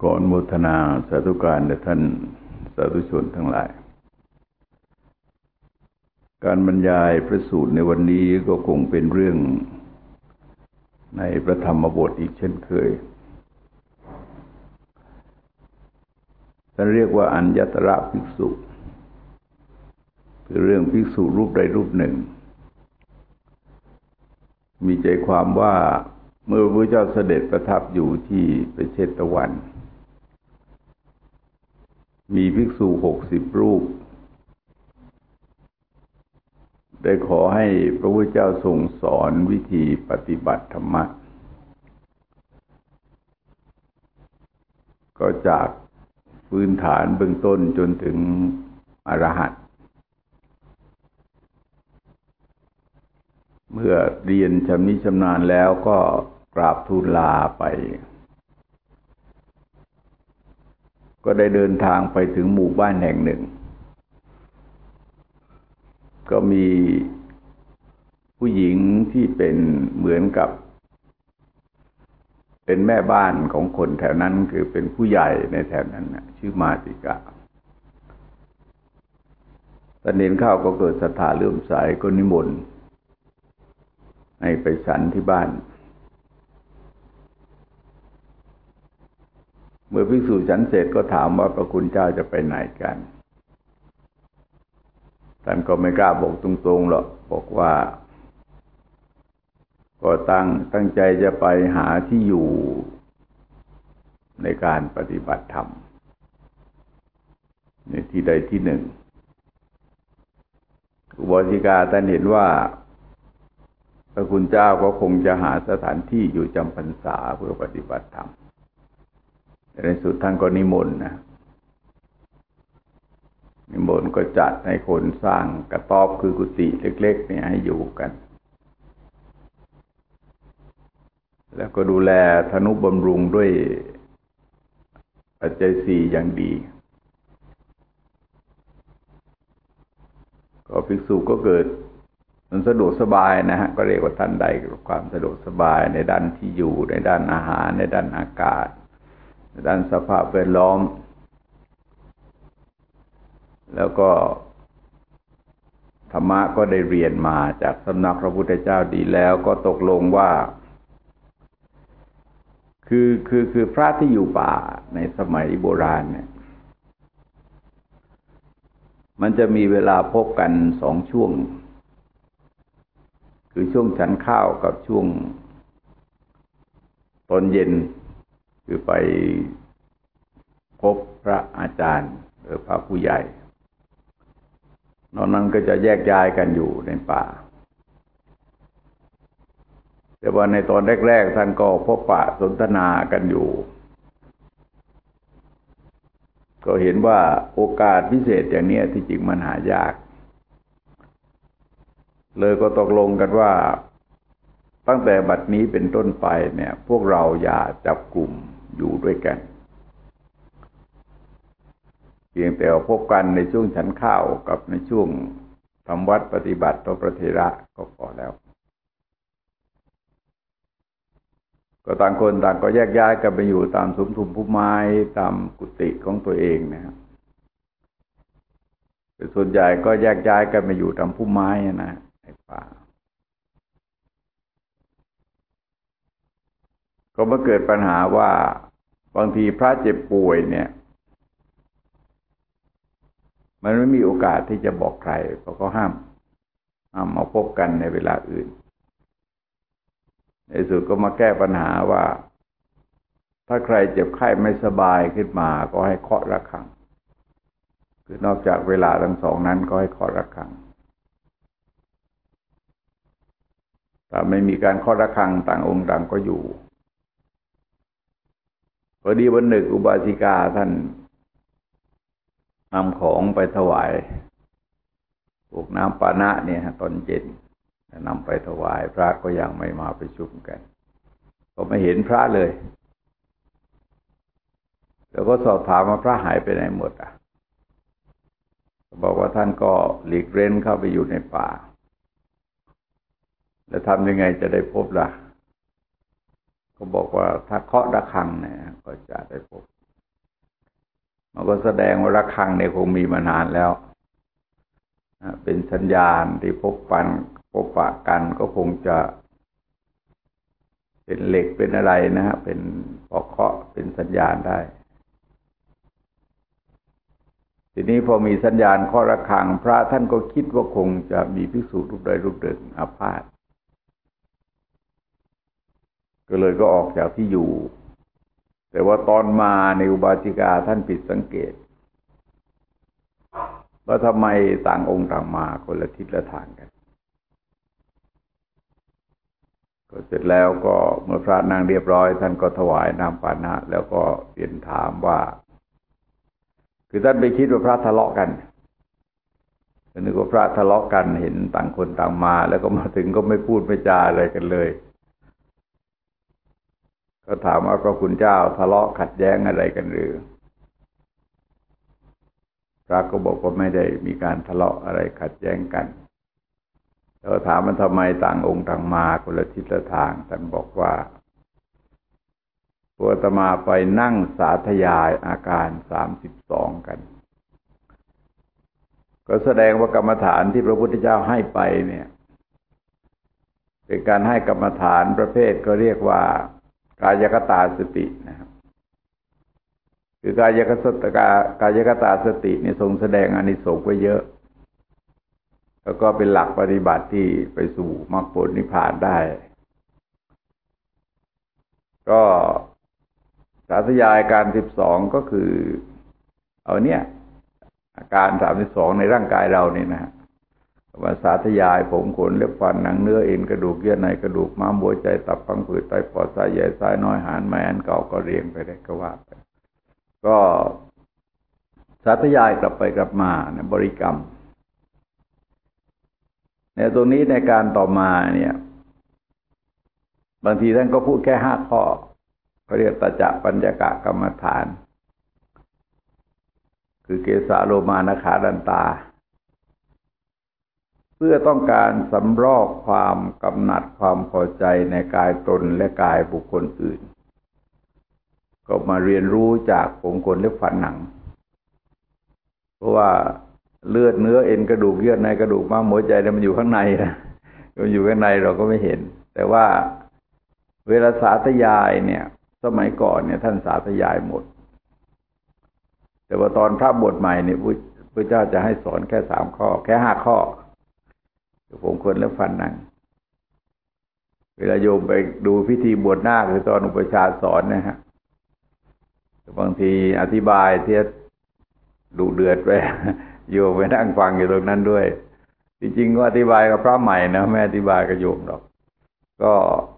ก่อนโมทนาสาธุการแด่ท่านสาธุชนทั้งหลายการบรรยายพระสูตรในวันนี้ก็คงเป็นเรื่องในพระธรรมบทอีกเช่นเคยท่านเรียกว่าอัญญตระภิกษุคือเรื่องภิกษุรูปใดรูปหนึ่งมีใจความว่าเมื่อพระพุทธเจ้าเสด็จประทับอยู่ที่ประเชตวันมีภิกษุ60 รูปได้ขอให้พระพุทธเจ้าทรงสอนวิธีปฏิบัติธรรมะก็จากพื้นฐานเบื้องต้นจนถึงอรหัตเมื่อเรียนชำนิชำนาญแล้วก็กราบทูลลาไปก็ได้เดินทางไปถึงหมู่บ้านแห่งหนึ่งก็มีผู้หญิงที่เป็นเหมือนกับเป็นแม่บ้านของคนแถวนั้นคือเป็นผู้ใหญ่ในแถวนั้นนะชื่อมาติกาตอนเห็นเข้าก็เกิดศรัทธาเลื่อมใสก็นิมนต์ให้ไปฉันที่บ้านเมื่อภิกษุฉันเสร็จก็ถามว่าพระคุณเจ้าจะไปไหนกันท่านก็ไม่กล้าบอกตรงๆหรอกบอกว่าก็ตั้งใจจะไปหาที่อยู่ในการปฏิบัติธรรมในที่ใดที่หนึ่งอุบาสิกาท่านเห็นว่าพระคุณเจ้าก็คงจะหาสถานที่อยู่จำพรรษาเพื่อปฏิบัติธรรมในสุดท่านก็นิมนต์นิมนต์ก็จัดให้คนสร้างกระต๊อบคือกุฏิเล็กๆเนี่ยให้อยู่กันแล้วก็ดูแลทนุบำรุงด้วยปัจจัย4อย่างดีก็ภิกษุก็เกิดมันสะดวกสบายนะฮะก็เรียกว่าท่านใดความสะดวกสบายในด้านที่อยู่ในด้านอาหารในด้านอากาศในด้านสภาพแวดล้อมแล้วก็ธรรมะก็ได้เรียนมาจากสำนักพระพุทธเจ้าดีแล้วก็ตกลงว่าคือพระที่อยู่ป่าในสมัยโบราณเนี่ยมันจะมีเวลาพบกัน2 ช่วงคือช่วงฉันข้าวกับช่วงตอนเย็นคือไปพบพระอาจารย์หรือพระผู้ใหญ่นอกนั้นก็จะแยกย้ายกันอยู่ในป่าแต่ว่าในตอนแรกๆท่านก็พบปะสนทนากันอยู่ก็เห็นว่าโอกาสพิเศษอย่างนี้ที่จริงมันหายากเลยก็ตกลงกันว่าตั้งแต่บัดนี้เป็นต้นไปเนี่ยพวกเราอย่าจับกลุ่มอยู่ด้วยกันเพียงแต่พบกันในช่วงฉันข้าวกับในช่วงทำวัดปฏิบัติต่อพระเถระก็พอแล้วก็ต่างคนต่างก็แยกย้ายกันไปอยู่ตามสมทุมพุ่มไม้ตามกุฏิของตัวเองนะครับแต่ส่วนใหญ่ก็แยกย้ายกันไปอยู่ตามพุ่มไม้นะในป่าก็มาเกิดปัญหาว่าบางทีพระเจ็บป่วยเนี่ยมันไม่มีโอกาสที่จะบอกใครเพราะก็ห้ามมาพบกันในเวลาอื่นในสุดก็มาแก้ปัญหาว่าถ้าใครเจ็บไข้ไม่สบายขึ้นมาก็ให้เคาะระฆังคือนอกจากเวลาทั้งสองนั้นก็ให้เคาะระฆังถ้าไม่มีการเคาะระฆังต่างองค์ต่างก็อยู่พอดีวันหนึ่งอุบาสิกาท่านนำของไปถวายพวกน้ำปานะเนี่ยตอนเย็นนำไปถวายพระก็ยังไม่มาประชุมกันก็ไม่เห็นพระเลยแล้วก็สอบถามว่าพระหายไปไหนหมดบอกว่าท่านก็หลีกเร้นเข้าไปอยู่ในป่าแล้วทำยังไงจะได้พบล่ะก็บอกว่าถ้าเคาะระฆังเนี่ยก็จะได้พบมันก็แสดงว่าระฆังเนี่ยคงมีมานานแล้วเป็นสัญญาณที่พบปะกันก็คงจะเป็นเหล็กเป็นอะไรนะฮะเป็นพอเคาะเป็นสัญญาณได้ทีนี้พอมีสัญญาณเคาะระฆังพระท่านก็คิดว่าคงจะมีภิกษุรูปใดรูปหนึ่งอาพาธก็เลยก็ออกจากที่อยู่แต่ว่าตอนมาในอุบาสิกาท่านผิดสังเกตว่าทำไมต่างองค์ต่างมาคนละทิศละทางกันก็เสร็จแล้วก็เมื่อพระนั่งเรียบร้อยท่านก็ถวายน้ำปานะแล้วก็เปลี่ยนถามว่าคือท่านไปคิดว่าพระทะเลาะกันนึกว่าพระทะเลาะกันเห็นต่างคนต่างมาแล้วก็มาถึงก็ไม่พูดไม่จาอะไรกันเลยก็ถามว่าพระคุณเจ้าทะเลาะขัดแย้งอะไรกันหรือพระก็บอกว่าไม่ได้มีการทะเลาะอะไรขัดแย้งกันแล้วถามมันทำไมต่างองค์ต่างมาคนละทิศละทางท่านบอกว่าพวกอาตมาไปนั่งสาธยายอาการ32กันก็แสดงว่ากรรมฐานที่พระพุทธเจ้าให้ไปเนี่ยเป็นการให้กรรมฐานประเภทก็เรียกว่ากายคตาสตินะครับคือกายคตาสติเนี่ยทรงแสดงอานิสงส์ไว้เยอะแล้วก็เป็นหลักปฏิบัติที่ไปสู่มรรคผลนิพพานได้ก็สาธยายการ12ก็คือเอาเนี่ยอาการ32ในร่างกายเราเนี่ยนะว่าสาธยายผมขนเล็บฟันหนังเนื้อเอ็นกระดูกเยื่อในกระดูกม้ามหัวใจตับพังผืดไตปอดไส้ใหญ่ไส้น้อยหานไม้อันเก่าก็เรียงไปได้ก็ว่าไปก็สาธยายกลับไปกลับมานะบริกรรมเนี่ยตรงนี้ในการต่อมาเนี่ยบางทีท่านก็พูดแค่5ข้อเขาเรียกตจะปัญญกะกรรมฐานคือเกสาโลมานะขาดันตาเพื่อต้องการสำรอกความกำหนัดความพอใจในกายตนและกายบุคคลอื่นก็มาเรียนรู้จากผมขนเล็บฟันหนังเพราะว่าเลือดเนื้อเอ็นกระดูกเยื่อในกระดูกม้ามหัวใจเนี่ยมันอยู่ข้างในนะมันอยู่ข้างในเราก็ไม่เห็นแต่ว่าเวลาสาธยายเนี่ยสมัยก่อนเนี่ยท่านสาธยายหมดแต่ว่าตอนพระบทใหม่เนี่ยพระเจ้าจะให้สอนแค่3ข้อแค่5ข้อผมขนเล็บฟันหนังเวลาโยมไปดูพิธีบวชนาคหรือตอนอุปชฌาย์สอนนะฮะบางทีอธิบายเทียบดุเดือดไปโยมไปนั่งฟังอยู่ตรงนั้นด้วยจริงๆก็อธิบายกับพระใหม่นะไม่อธิบายกับโยมหรอกก็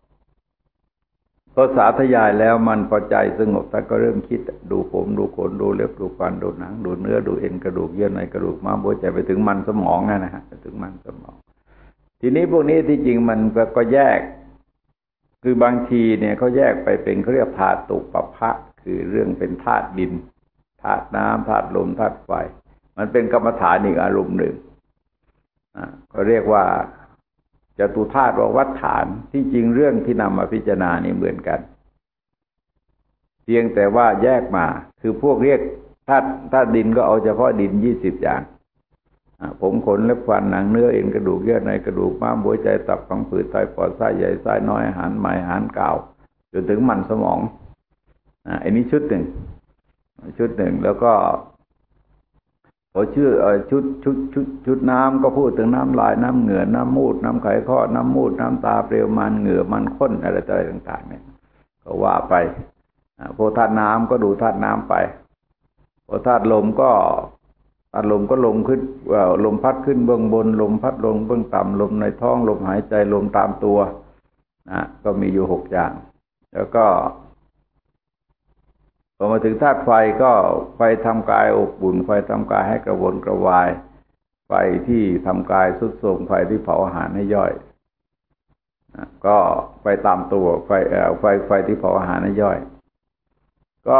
สาธยายแล้วมันพอใจสงบแต่ก็เริ่มคิดดูผมดูขนดูเล็บดูฟันดูหนังดูเนื้อดูเอ็นกระดูกเยื่อในกระดูกม้ามหัวใจไปถึงมันสมองนะฮะไปถึงมันสมองทีนี้พวกนี้ที่จริงมันก็แยกคือบางทีเนี่ยเขาแยกไปเป็นเขาเรียกธาตุปภะคือเรื่องเป็นธาตุดินธาตุน้ำธาตุลมธาตุไฟมันเป็นกรรมฐานอีกอารมณ์หนึ่งก็เรียกว่าจตุธาตุวัฏฐานที่จริงเรื่องที่นำมาพิจารณานี่เหมือนกันเพียงแต่ว่าแยกมาคือพวกเรียกธาตุดินก็เอาเฉพาะดิน20อย่างผมขนเล็บฟันหนังเนื้อเอ็นกระดูกเยื่อในกระดูกม้ามหัวใจตับพังผืดไตปอดไส้ใหญ่ไส้น้อยอาหารใหม่อาหารเก่าจนถึงมันสมองอันนี้ชุดหนึ่งแล้วก็พอชื่อชุดน้ำก็พูดถึงน้ำลายน้ำเหงื่อน้ำมูดน้ำไขข้อน้ำมูดน้ำตาเปลวมันเหงื่อมันข้นอะไรต่างๆเนี่ยก็ว่าไปพอธาตุน้ำก็ดูธาตุน้ำไปพอธาตุลมก็ลมขึ้นลมพัดขึ้นเบื้องบนลมพัดลงเบื้องต่ำลมในท้องลมหายใจลมตามตัวก็มีอยู่6อย่างแล้วก็พอมาถึงธาตุไฟก็ไฟทำกายอบอุ่นไฟทำกายให้กระวนกระวายไฟที่ทำกายทรุดโทรมไฟที่เผาอาหารให้ย่อยก็ไฟตามตัวไฟที่เผาอาหารให้ย่อยก็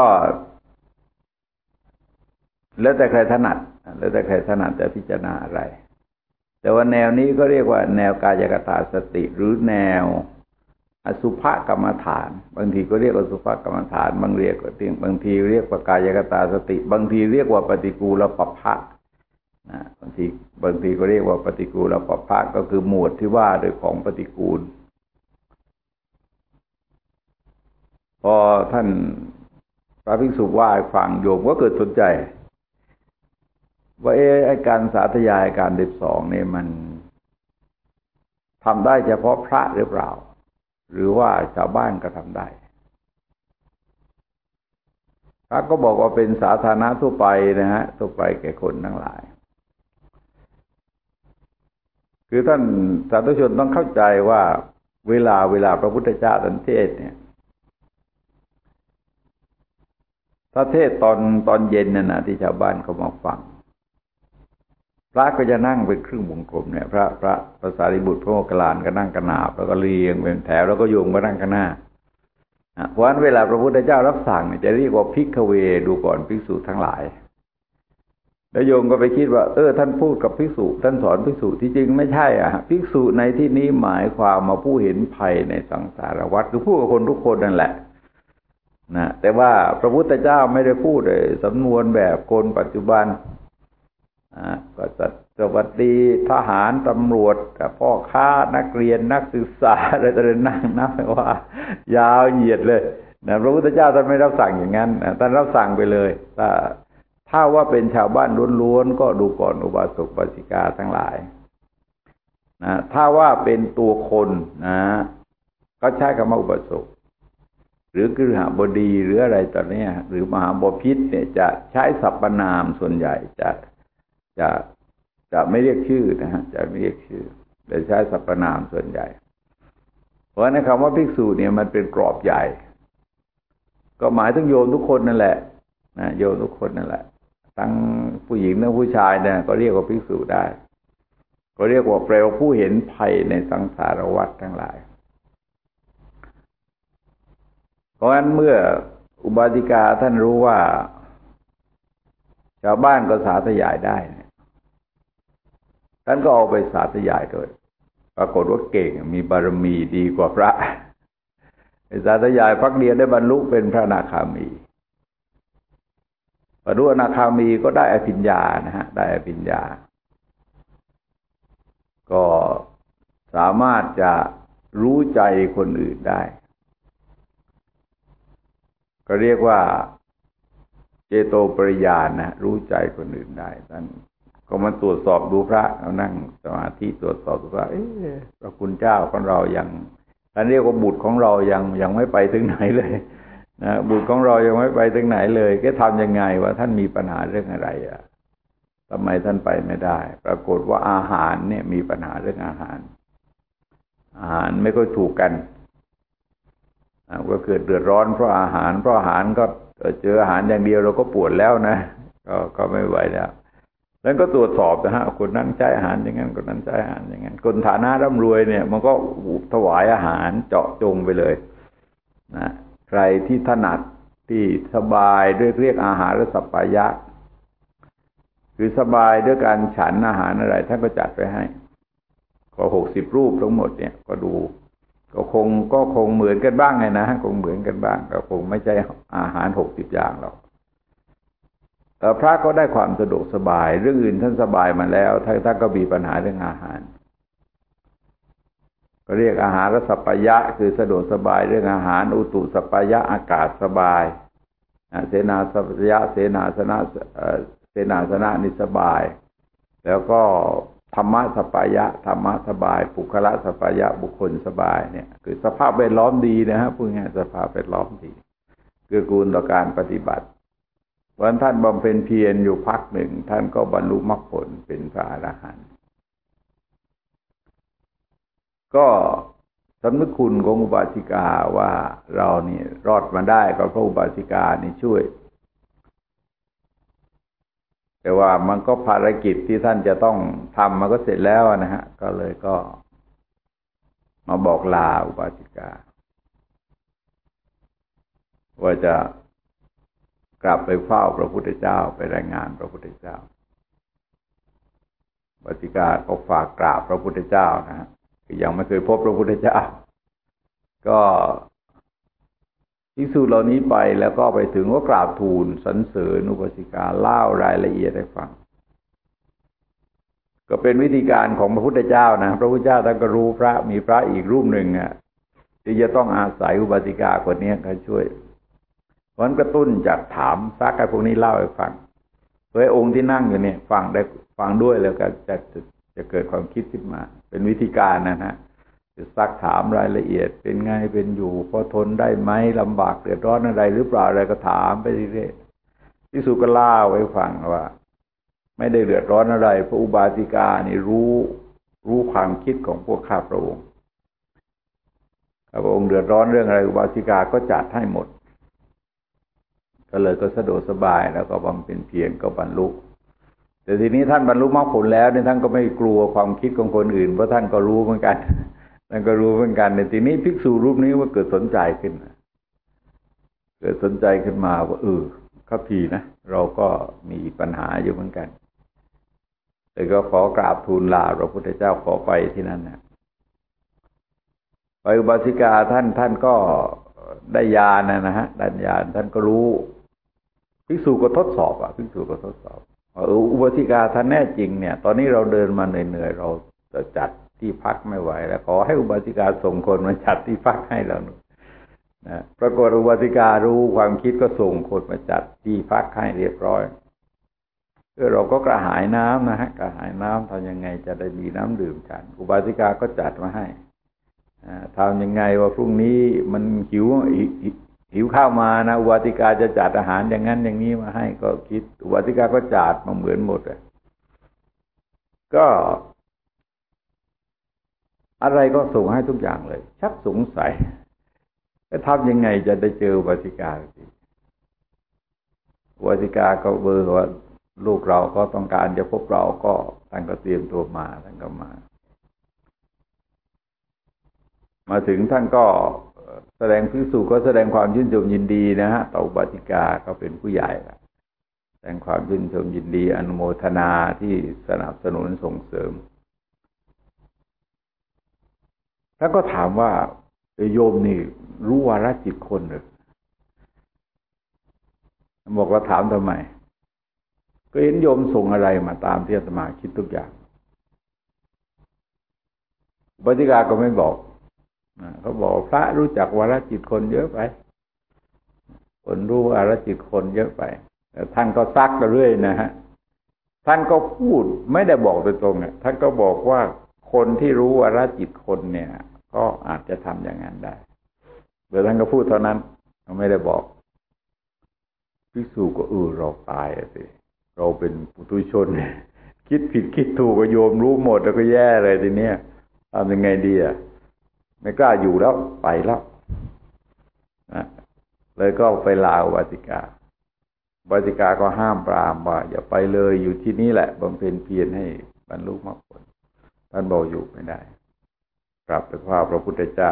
แล้วแต่ใครถนัดจะพิจารณาอะไรแต่ว่าแนวนี้ก็เรียกว่าแนวกายคตาสติหรือแนวอสุภกรรมฐานบางทีก็เรียกอสุภกรรมฐานบางทีเรียกว่ากายคตาสติบางทีเรียกว่าปฏิกูลปัปพะนะบางทีก็เรียกว่าปฏิกูลปัปพะก็คือหมวดที่ว่าโดยของปฏิกูลพอท่านพระภิกษุว่าฟังโยมก็เกิดสนใจว่าไอ้การสาธยายการ12เนี่ยมันทำได้เฉพาะพระหรือเปล่าหรือว่าชาวบ้านก็ทำได้พระก็บอกว่าเป็นสาธารณะทั่วไปนะฮะทั่วไปแก่คนทั้งหลายคือท่านสาธุชนต้องเข้าใจว่าเวลาพระพุทธเจ้าท่านเทศเนี่ยถ้าเทศตอนเย็นน่ะนะที่ชาวบ้านเขามาฟังพระก็จะนั่งเป็นครึ่งวงกลมเนี่ยพระสารีบุตรพระโมคคัลลานก็นั่งกระนาบแล้วก็เรียงเป็นแถวแล้วก็โยมก็นั่งข้างหน้าเพราะฉะนั้นเวลาพระพุทธเจ้ารับสั่งเนี่ยจะเรียกว่าภิกขเวดูก่อนภิกษุทั้งหลายแล้วโยมก็ไปคิดว่าท่านพูดกับภิกษุท่านสอนภิกษุที่จริงไม่ใช่ภิกษุในที่นี้หมายความมาผู้เห็นภัยในสังสารวัฏคือพูดกับคนทุกคนนั่นแหละนะแต่ว่าพระพุทธเจ้าไม่ได้พูดเลยสำนวนแบบคนปัจจุบันก็สวัสดีทหารตำรวจพ่อค้านักเรียนนักศึกษาอะไรต่างๆนั่งนับว่ายาวเหยียดเลยนะพระพุทธเจ้าท่านไม่รับสั่งอย่างนั้นท่านรับสั่งไปเลยถ้าว่าเป็นชาวบ้านล้วนๆก็ดูก่อนอุบาสกอุบาสิกาทั้งหลายนะถ้าว่าเป็นตัวคนนะก็ใช้คำว่าอุบาสกหรือคฤหบดีหรืออะไรตอนนี้หรือมหาบพิตรเนี่ยจะใช้สรรพนามส่วนใหญ่จะไม่เรียกชื่อนะฮะจะไม่เรียกชื่อแต่ใช้สรรพนามส่วนใหญ่เพราะในคำว่าภิกษุเนี่ยมันเป็นกรอบใหญ่ก็หมายถึงโยมทุกคนนั่นแหละนะโยมทุกคนนั่นแหละทั้งผู้หญิงทั้งผู้ชายเนี่ยก็เรียกว่าภิกษุได้ก็เรียกว่าแปลว่าผู้เห็นภัยในสังสารวัฏทั้งหลายเพราะฉะนั้นเมื่ออุบาสิกาท่านรู้ว่าชาวบ้านก็สาธยายได้ท่านก็เอาไปสาธยายโดยปรากฏว่าเก่งมีบารมีดีกว่าพระสาธยายพักเดียวได้บรรลุเป็นพระอนาคามีบรรลุอนาคามีก็ได้อภิญญานะฮะได้อภิญญาก็สามารถจะรู้ใจคนอื่นได้ก็เรียกว่าเจโตปริญาณนะรู้ใจคนอื่นได้ท่านก็มาตรวจสอบดูพระเอานั่งสมาธิตรวจสอบดูว่าพระคุณเจ้าของเรายังท่านเรียกว่าบุตรของเรายังไม่ไปถึงไหนเลยนะบุตรของเรายังไม่ไปถึงไหนเลยก็ทำยังไงว่าท่านมีปัญหาเรื่องอะไรทำไมท่านไปไม่ได้ปรากฏว่าอาหารเนี่ยมีปัญหาเรื่องอาหารไม่ค่อยถูกกันก็เกิดเดือดร้อนเพราะอาหารก็เจออาหารอย่างเดียวเราก็ปวดแล้วนะก็ไม่ไหวแล้วแล้วก็ตรวจสอบนะฮะคนนั้นใช้อาหารอย่างนั้นคนนั้นใช้อาหารอย่างนั้นคนฐานะร่ำรวยเนี่ยมันก็ถวายอาหารเจาะจงไปเลยนะใครที่ถนัดที่สบายด้วยเรียกอาหารและสัปปายะคือสบายด้วยการฉันอาหารอะไรท่านก็จัดไปให้ก็60 รูปทั้งหมดเนี่ยก็ดูก็คงเหมือนกันบ้างไงนะคงเหมือนกันบ้างก็คงไม่ใช่อาหาร60 อย่างหรอกพระก็ได้ความสะดวกสบายเรื่องอื่นท่านสบายมาแล้วท่านก็มีปัญหาเรื่องอาหารก็เรียกอาหารรสัปปายะคือสะดวกสบายเรื่องอาหารอุตุสัปปายะอากาศสบายเสนาสัปปายะเสนาสนะนิสบายแล้วก็ธรรมะสัปปายะธรรมะสบายปุคละสัปปายะบุคคลสบายเนี่ยคือสภาพแวดล้อมดีนะฮะพูดง่ายสภาพแวดล้อมดีเกื้อกูลต่อการปฏิบัติวันท่านบำเพ็ญเพียรอยู่พักหนึ่งท่านก็บรรลุมรรคผลเป็นพระอรหันต์ก็สำนึกคุณของอุบาสิกาว่าเรานี่รอดมาได้ก็เพราะอุบาสิกานี่ช่วยแต่ว่ามันก็ภารกิจที่ท่านจะต้องทำมันก็เสร็จแล้วนะฮะก็เลยก็มาบอกลาอุบาสิกาว่าจะกลับไปเฝ้าพระพุทธเจ้าไปรายงานพระพุทธเจ้าอุบาสิกาก็ฝากกราบพระพุทธเจ้านะฮะยังไม่เคยพบพระพุทธเจ้าก็ภิกษุเหล่านี้ไปแล้วก็ไปถึงก็กราบทูลสรรเสริญอุบาสิกาเล่ารายละเอียดให้ฟังก็เป็นวิธีการของพระพุทธเจ้านะพระพุทธเจ้าท่านก็รู้พระมีพระอีกรูปหนึ่งอ่ะที่จะต้องอาศัยอุบาสิกาคนนี้เขาช่วยเพราะนั้นกระตุ้นจากถามซักให้พวกนี้เล่าให้ฟังเพื่อองค์ที่นั่งอยู่เนี่ยฟังได้ฟังด้วยแล้วก็จะเกิดความคิดขึ้นมาเป็นวิธีการนะฮะจะซักถามรายละเอียดเป็นไงเป็นอยู่พอทนได้ไหมลำบากเดือดร้อนอะไรหรือเปล่าอะไรก็ถามไปเรื่อยๆภิกษุก็เล่าไว้ฟังว่าไม่ได้เดือดร้อนอะไรพระอุบาสิกานี่รู้ความคิดของพวกข้าพระองค์ข้าพระองค์เดือดร้อนเรื่องอะไรอุบาสิกาก็จัดให้หมดก็เลยก็สะดวกสบายแล้วก็บำเพ็ญเพียรก็บรรลุแต่ทีนี้ท่านบรรลุมรรคผลแล้วเนี่ยท่านก็ไม่กลัวความคิดของคนอื่นเพราะท่านก็รู้เหมือนกันท่านก็รู้เหมือนกันในทีนี้ภิกษุรูปนี้ว่าเกิดสนใจขึ้นเกิดสนใจขึ้นมาว่าครับทีนะเราก็มีปัญหาอยู่เหมือนกันเลยก็ขอกราบทูลลาพระพุทธเจ้าขอไปที่นั่นนะไปอุบาสิกาท่านก็ได้ญาณนะฮะได้ญาณท่านก็รู้ภิกษุก็ทดสอบภิกษุก็ทดสอบอุบาสิกาท่านแน่จริงเนี่ยตอนนี้เราเดินมาเหนื่อยๆเราจะจัดที่พักไม่ไหวแล้วขอให้อุบาสิกาส่งคนมาจัดที่พักให้เรานะปรากฏอุบาสิการู้ความคิดก็ส่งคนมาจัดที่พักให้เรียบร้อยเราก็กระหายน้ำนะฮะกระหายน้ำทำยังไงจะได้มีน้ำดื่มฉันอุบาสิกาก็จัดมาให้ทำยังไงว่าพรุ่งนี้มันหิวข้าวมานะอุบาสิกาจะจัดอาหารอย่างนั้นอย่างนี้มาให้ก็คิดอุบาสิกาก็จัดมาเหมือนหมดเลยก็อะไรก็ส่งให้ทุกอย่างเลยชักสงสัยจะทำยังไงจะได้เจออุบาสิกาอุบาสิกาก็เบอร์ว่าลูกเราก็ต้องการจะพบเราก็ท่านก็เตรียมตัวมาท่านก็มาถึงท่านก็แสดงภิกษุก็แสดงความชื่นชมยินดีนะฮะต่ออุบาสิกาก็เป็นผู้ใหญ่แสดงความชื่นชมยินดีอนุโมทนาที่สนับสนุนส่งเสริมแล้วก็ถามว่าโยมนี่รู้วาระจิตคนหรือบอกว่าถามทำไมก็เห็นโยมส่งอะไรมาตามที่อาตมาคิดทุกอย่างอุบาสิกาก็ไม่บอกเขาบอกพระรู้จักวาระจิตคนเยอะไปคนรู้วาระจิตคนเยอะไปแต่ท่านก็ซักไปเรื่อยนะฮะท่านก็พูดไม่ได้บอกโดยตรงท่านก็บอกว่าคนที่รู้วาระจิตคนเนี่ยก็อาจจะทำอย่างนั้นได้เดี๋ยวท่านก็พูดเท่านั้นเขาไม่ได้บอกภิกษุก็เราตายสิเราเป็นปุถุชนคิดผิดคิดถูกก็โยมรู้หมดแล้วก็แย่เลยทีเนี้ยทำยังไงดีไม่กล้าอยู่แล้วไปแล้วนะเลยก็ไปลาอุบาสิกาอุบาสิกาก็ห้ามปรามว่าอย่าไปเลยอยู่ที่นี่แหละบำเพ็ญเพียรให้บรรลุมรรคผลท่านบอกอยู่ไม่ได้กลับไปพระพุทธเจ้า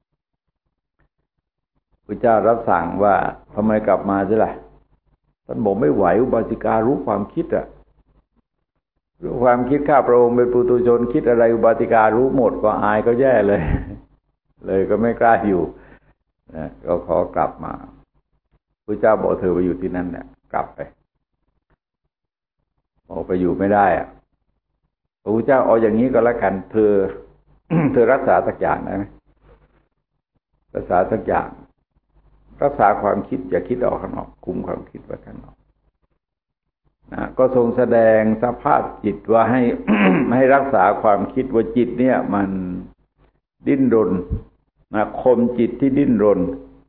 พระเจ้ารับสั่งว่าทำไมกลับมาใช่ไหมท่านบอกไม่ไหวอุบาสิการู้ความคิดรู้ความคิดข้าพระองค์เป็นปุถุชนคิดอะไรอุบาสิการู้หมดก็อายก็แย่เลยก็ไม่กล้าอยู่นะก็ขอกลับมาพระเจ้าบอกเธอไปอยู่ที่นั่นเนี่ยกลับไปบอกไปอยู่ไม่ได้พระพุทธเจ้าเอาอย่างนี้ก็แล้วกันเธอ เธอรักษาสักอย่างได้ไหมรักษาสักอย่างรักษาความคิดอย่าคิดออกข้างนอกคุมความคิดไว้ข้างนอกนะก็ทรงแสดงสภาพจิตว่าให้ ให้รักษาความคิดว่าจิตเนี่ยมันดิ้นรนนะข่มจิตที่ดิ้นรน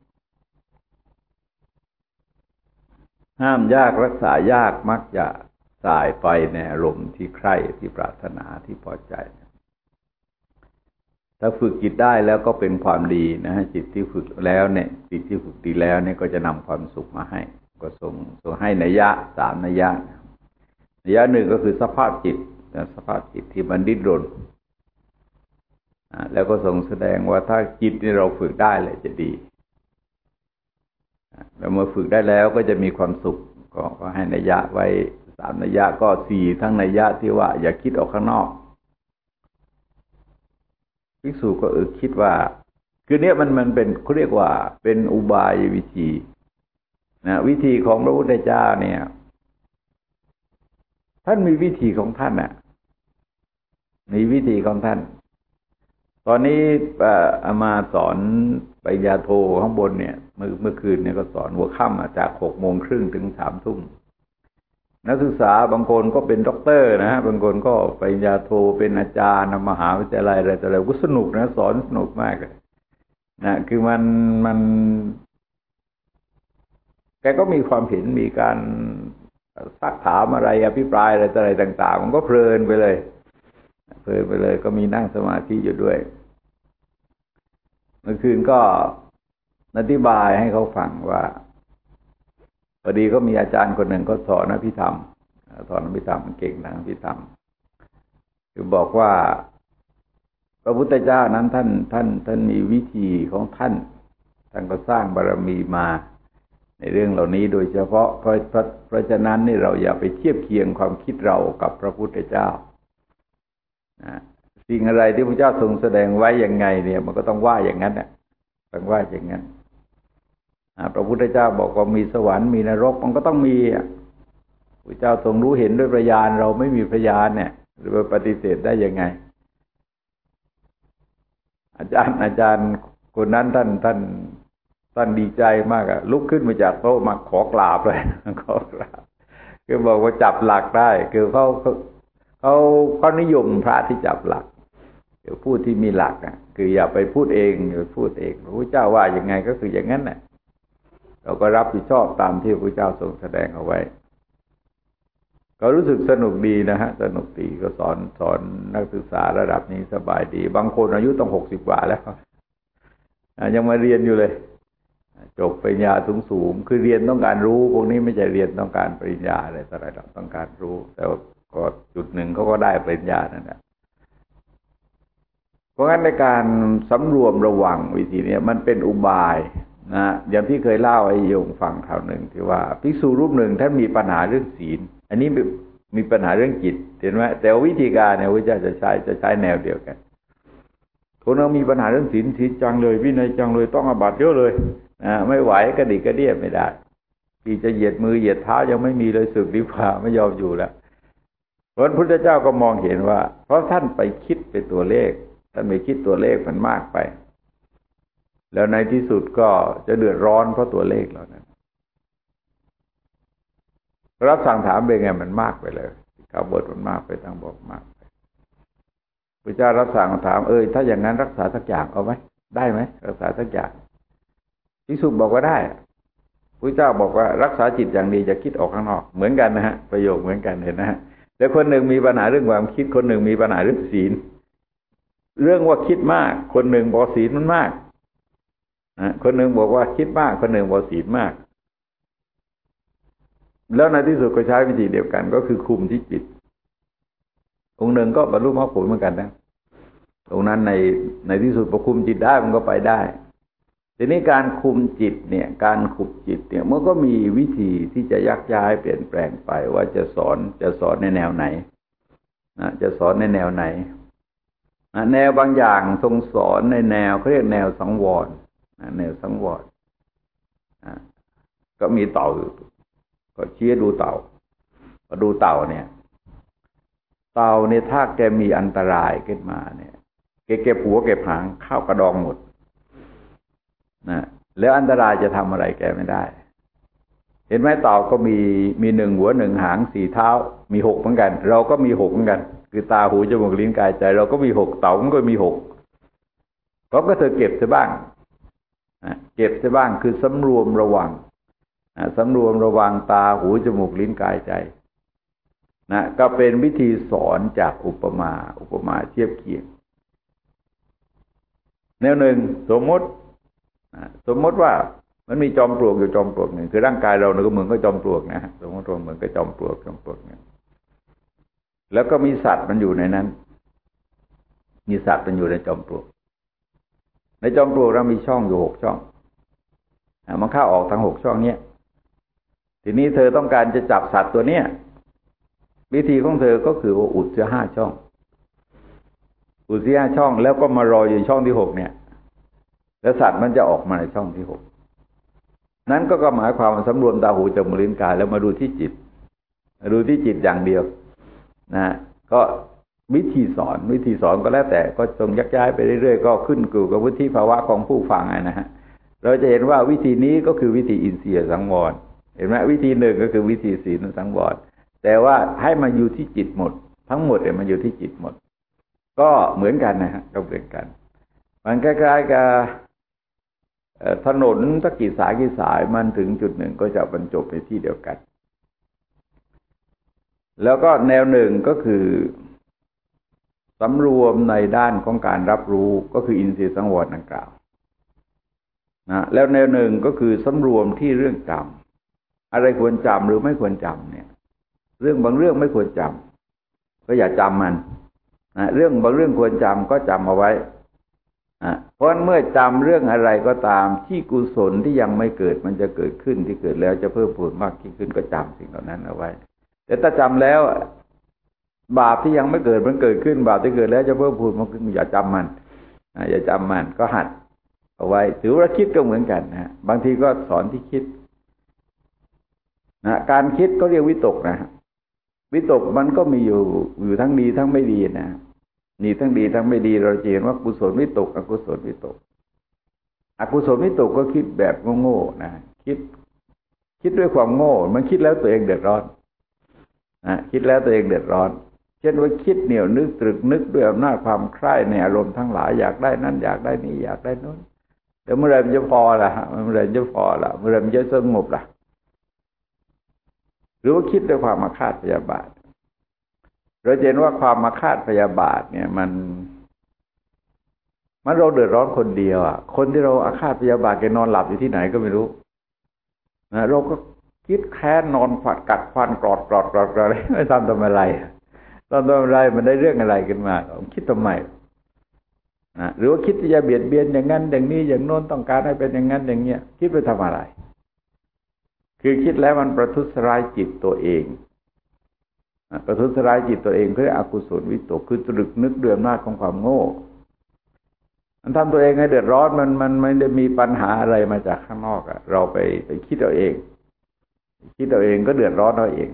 ห้ามยากรักษายากมักจะสายไปในอารมณ์ที่ใคร่ที่ปรารถนาที่พอใจถ้าฝึกจิตได้แล้วก็เป็นความดีนะฮะจิตที่ฝึกแล้วเนี่ยจิตที่ฝึกดีแล้วเนี่ยก็จะนำความสุขมาให้ก็ทรงให้นัยยะ3นัยยะนัยยะหนึ่งก็คือสภาพจิตที่มันดิ้นรนแล้วก็ทรงแสดงว่าถ้าจิตที่เราฝึกได้เลยจะดีแล้วเมื่อฝึกได้แล้วก็จะมีความสุขก็ให้นัยยะไว้3นัยยะก็4ทั้งนัยยะที่ว่าอย่าคิดออกข้างนอกภิกษุก็คิดว่าคือเนี้ยมันเป็นเขาเรียกว่าเป็นอุบายวิธีนะวิธีของพระพุทธเจ้าเนี่ยท่านมีวิธีของท่านน่ะมีวิธีของท่านตอนนี้อามาสอนปริญญาโทข้างบนเนี่ยเมื่อคืนเนี่ยก็สอนหัวค่ำจาก6:30ถึง3 ทุ่มนักศึกษาบางคนก็เป็นด็อกเตอร์นะฮะบางคนก็ปริญญาโทเป็นอาจารย์มหาวิทยาลัยอะไรแต่อะไรก็สนุกนะสอนสนุกมากเลยนะคือมันแกก็มีความเห็นมีการซักถามอะไรอภิปรายอะไรต่างๆมันก็เพลินไปเลยก็มีนั่งสมาธิอยู่ด้วยเมื่อคืนก็อธิบายให้เขาฟังว่าพอดีก็มีอาจารย์คนหนึ่งเขาสอนอภิธรรมเก่งนะอภิธรรมคือบอกว่าพระพุทธเจ้านั้นท่านมีวิธีของท่านก็สร้างบารมีมาในเรื่องเหล่านี้โดยเฉพาะเพราะฉะนั้นนี่เราอย่าไปเทียบเคียงความคิดเรากับพระพุทธเจ้าสิ่งอะไรที่พระเจ้าทรงแสดงไว้ยังไงเนี่ยมันก็ต้องว่าอย่างนั้นน่ะต้องว่าอย่างนั้นพระพุทธเจ้าบอกว่ามีสวรรค์มีนรกมันก็ต้องมีพระเจ้าทรงรู้เห็นด้วยปัญญาเราไม่มีปัญญาเนี่ยหรือว่าปฏิเสธได้ยังไงอาจารย์คนนั้นท่านดีใจมากลุกขึ้นมาจากโต๊ะมาขอกราบเลยขอกราบคือบอกว่าจับหลักได้คือเขานิยมพระที่จับหลักเดี๋ยวพูดที่มีหลักคืออย่าไปพูดเองอย่าพูดเองพระพุทธเจ้าว่าอย่างไงก็คืออย่างนั้นแหละเราก็รับผิดชอบตามที่พระพุทธเจ้าทรงแสดงเอาไว้ก็รู้สึกสนุกดีนะฮะสนุกดีก็สอนนักศึกษาระดับนี้สบายดีบางคนอายุต้อง60 กว่าแล้วยังมาเรียนอยู่เลยจบปริญญาสูงคือเรียนต้องการรู้พวกนี้ไม่ใช่เรียนต้องการปริญญาอะไรต่ออะไรต้องการรู้แต่ว่าก็จุดหนึ่งเขาก็ได้ปริญญานั่นแหละเพราะงั้นในการสำรวมระวังวิธีนี้มันเป็นอุบายนะอย่างที่เคยเล่าให้โยมฟังคราวหนึ่งที่ว่าภิกษุรูปหนึ่งท่านมีปัญหาเรื่องศีลอันนี้มีปัญหาเรื่องจิตเห็นไหมแต่วิธีการเนี่ยพระเจ้าจะใช้แนวเดียวกันคนเรามีปัญหาเรื่องศีลจังเลยวินัยจังเลยต้องอาบัติเยอะเลยไม่ไหวกระดิกกระเดี้ยไม่ได้ที่จะเหยียดมือเหยียดเท้ายังไม่มีเลยสึกดีกว่าไม่ยอมอยู่แล้วพระพุทธเจ้าก็มองเห็นว่าเพราะท่านไปคิดเป็นตัวเลขท่านไปคิดตัวเลขมันมากไปแล้วในที่สุดก็จะเดือดร้อนเพราะตัวเลขเหล่านั้นรับสั่งถามเป็นไงมันมากไปเลยข้าวบดมันมากไปทางบอกมากไปพระเจ้ารับสั่งถามถ้าอย่างนั้นรักษาสักอย่างเอาไหมได้ไหมรักษาสักอย่างภิกษุบอกว่าได้พระเจ้าบอกว่ารักษาจิตอย่างดีจะคิดออกข้างนอกเหมือนกันนะฮะประโยคเหมือนกันเห็นนะฮะแต่คนหนึ่งมีปัญหาเรื่องความคิดคนหนึ่งมีปัญหาเรื่องศีลเรื่องว่าคิดมากคนหนึ่งบอกศีลมันมากคนหนึ่งบอกว่าคิดมากคนหนึ่งบอกศีลมากแล้วในที่สุดก็ใช้วิธีเดียวกันก็คือคุมที่จิตองค์หนึ่งก็บรรลุมรรคผลเหมือนกันนะตรงนั้นในที่สุดพอคุมจิตได้มันก็ไปได้ทีนี้การคุมจิตเนี่ยการขุบจิตเนี่ยมันก็มีวิธีที่จะยักย้ายเปลี่ยนแปลงไปว่าจะสอนในแนวไหนจะสอนในแนวไหนแนวบางอย่างทรงสอนในแนวเขาเรียกแนวสังวรแนวสังวรก็มีเต่าก็ชี้ดูเต่าก็ดูเต่าเนี่ยถ้าแกมีอันตรายขึ้นมาเนี่ยแกเก็บหัวเก็บหางเข้ากระดองหมดแล้วอันตรายจะทำอะไรแกไม่ได้เห็นไหมเต่าก็มี1 หัว 1 หาง 4 เท้ามี6เหมือนกันเราก็มี6เหมือนกันคือตาหูจมูกลิ้นกายใจเราก็มี6เต่ามันก็มี6เพราะก็เธอเก็บซะบ้างเก็บซะบ้างคือสำรวมระวังตาหูจมูกลิ้นกายใจก็เป็นวิธีสอนจากอุปมาเทียบเคียงแนวหนึ่งสมมติว่ามันมีจอมปลวกอยู่จอมปลวกหนึ่งคือร่างกายเราเนี่ยก็เหมือนกับจอมปลวกนะสมมติว่าเหมือนกับจอมปลวกเนี่ยแล้วก็มีสัตว์มันอยู่ในนั้นมีสัตว์มันอยู่ในจอมปลวกในจอมปลวกเรามีช่องอยู่6 ช่องมันเข้าออกทั้ง6 ช่องเนี้ยทีนี้เธอต้องการจะจับสัตว์ตัวเนี้ยวิธีของเธอก็คือว่าอุดเสีย5 ช่องแล้วก็มารออยู่ช่องที่6เนี่ยแล้วสัตว์มันจะออกมาในช่องที่หกนั้นก็หมายความว่าสำรวมตาหูจมูกลิ้นกายแล้วมาดูที่จิตดูที่จิตอย่างเดียวนะก็วิธีสอนก็แล้วแต่ก็ทรงยักย้ายไปเรื่อยๆก็ขึ้นอยู่กับวุฒิภาวะของผู้ฟังนะฮะเราจะเห็นว่าวิธีนี้ก็คือวิธีอินทรีย์สังวรเห็นไหมวิธีหนึ่งก็คือวิธีศีลสังวรแต่ว่าให้มาอยู่ที่จิตหมดทั้งหมดเนี่ยมันอยู่ที่จิตหมดก็เหมือนกันนะฮะก็เหมือนกันมันคล้ายๆกับถนนสักกี่สายมันถึงจุดหนึ่งก็จะบรรจบในที่เดียวกันแล้วก็แนวหนึ่งก็คือสำรวมในด้านของการรับรู้ก็คืออินทรีย์สังวรดังกล่าวนะแล้วแนวหนึ่งก็คือสำรวมที่เรื่องจำอะไรควรจำหรือไม่ควรจำเนี่ยเรื่องบางเรื่องไม่ควรจำก็อย่าจำมันนะเรื่องบางเรื่องควรจำก็จำเอาไว้เพราะเมื่อจำเรื่องอะไรก็ตามที่กุศลที่ยังไม่เกิดมันจะเกิดขึ้นที่เกิดแล้วจะเพิ่มพูนมากขึ้นก็จำสิ่งเหล่านั้นเอาไว้แต่ถ้าจำแล้วบาปที่ยังไม่เกิดมันเกิดขึ้นบาปที่เกิดแล้วจะเพิ่มพูนมากขึ้นอย่าจำมันอย่าจำมันก็หัดเอาไว้ถือว่าคิดก็เหมือนกันนะบางทีก็สอนที่คิดนะการคิดก็เรียกวิตกนะวิตกมันก็มีอยู่ทั้งดีทั้งไม่ดีนะมีทั้งดีทั้งไม่ดีเราจะเห็นว่ากุศลวิตกอกุศลวิตกอกุศลวิตกก็คิดแบบโง่ๆนะคิดด้วยความโง่มันคิดแล้วตัวเองเดือดร้อนคิดแล้วตัวเองเดือดร้อนเช่นว่าคิดเหนี่ยวนึกตรึกนึกด้วยอำนาจความใคร่ในอารมณ์ทั้งหลายอยากได้นั้นอยากได้นี้อยากได้นู้นเดี๋ยวเมื่อไรมันจะพอล่ะเมื่อไรจะพอล่ะเมื่อไรมันจะสงบล่ะหรือว่าคิดด้วยความอาฆาตพยาบาทเราเห็นว่าความอาฆาตพยาบาทเนี่ยมันเราเดือดร้อนคนเดียวคนที่เราอาฆาตพยาบาทแกนอนหลับอยู่ที่ไหนก็ไม่รู้นะเราก็คิดแค้นนอนขวัดกัดฟันกรอดอะไรไม่ทำอะไรมันได้เรื่องอะไรขึ้นมาคิดทำไมนะหรือว่าคิดที่จะเบียดเบียนอย่างนั้นอย่างนี้อย่างโน้นต้องการให้เป็นอย่างนั้นอย่างเงี้ยคิดไปทำอะไรคือคิดแล้วมันประทุษร้ายจิตตัวเองประทุษร้ายจิตตัวเองคืออกุศลวิตกคือตรึกนึกด้วยอำนาจของความโง่มันทำตัวเองให้เดือดร้อนมันไม่ได้มีปัญหาอะไรมาจากข้างนอกเราไปคิดเอาเองคิดเอาเองก็เดือดร้อนเอาเอง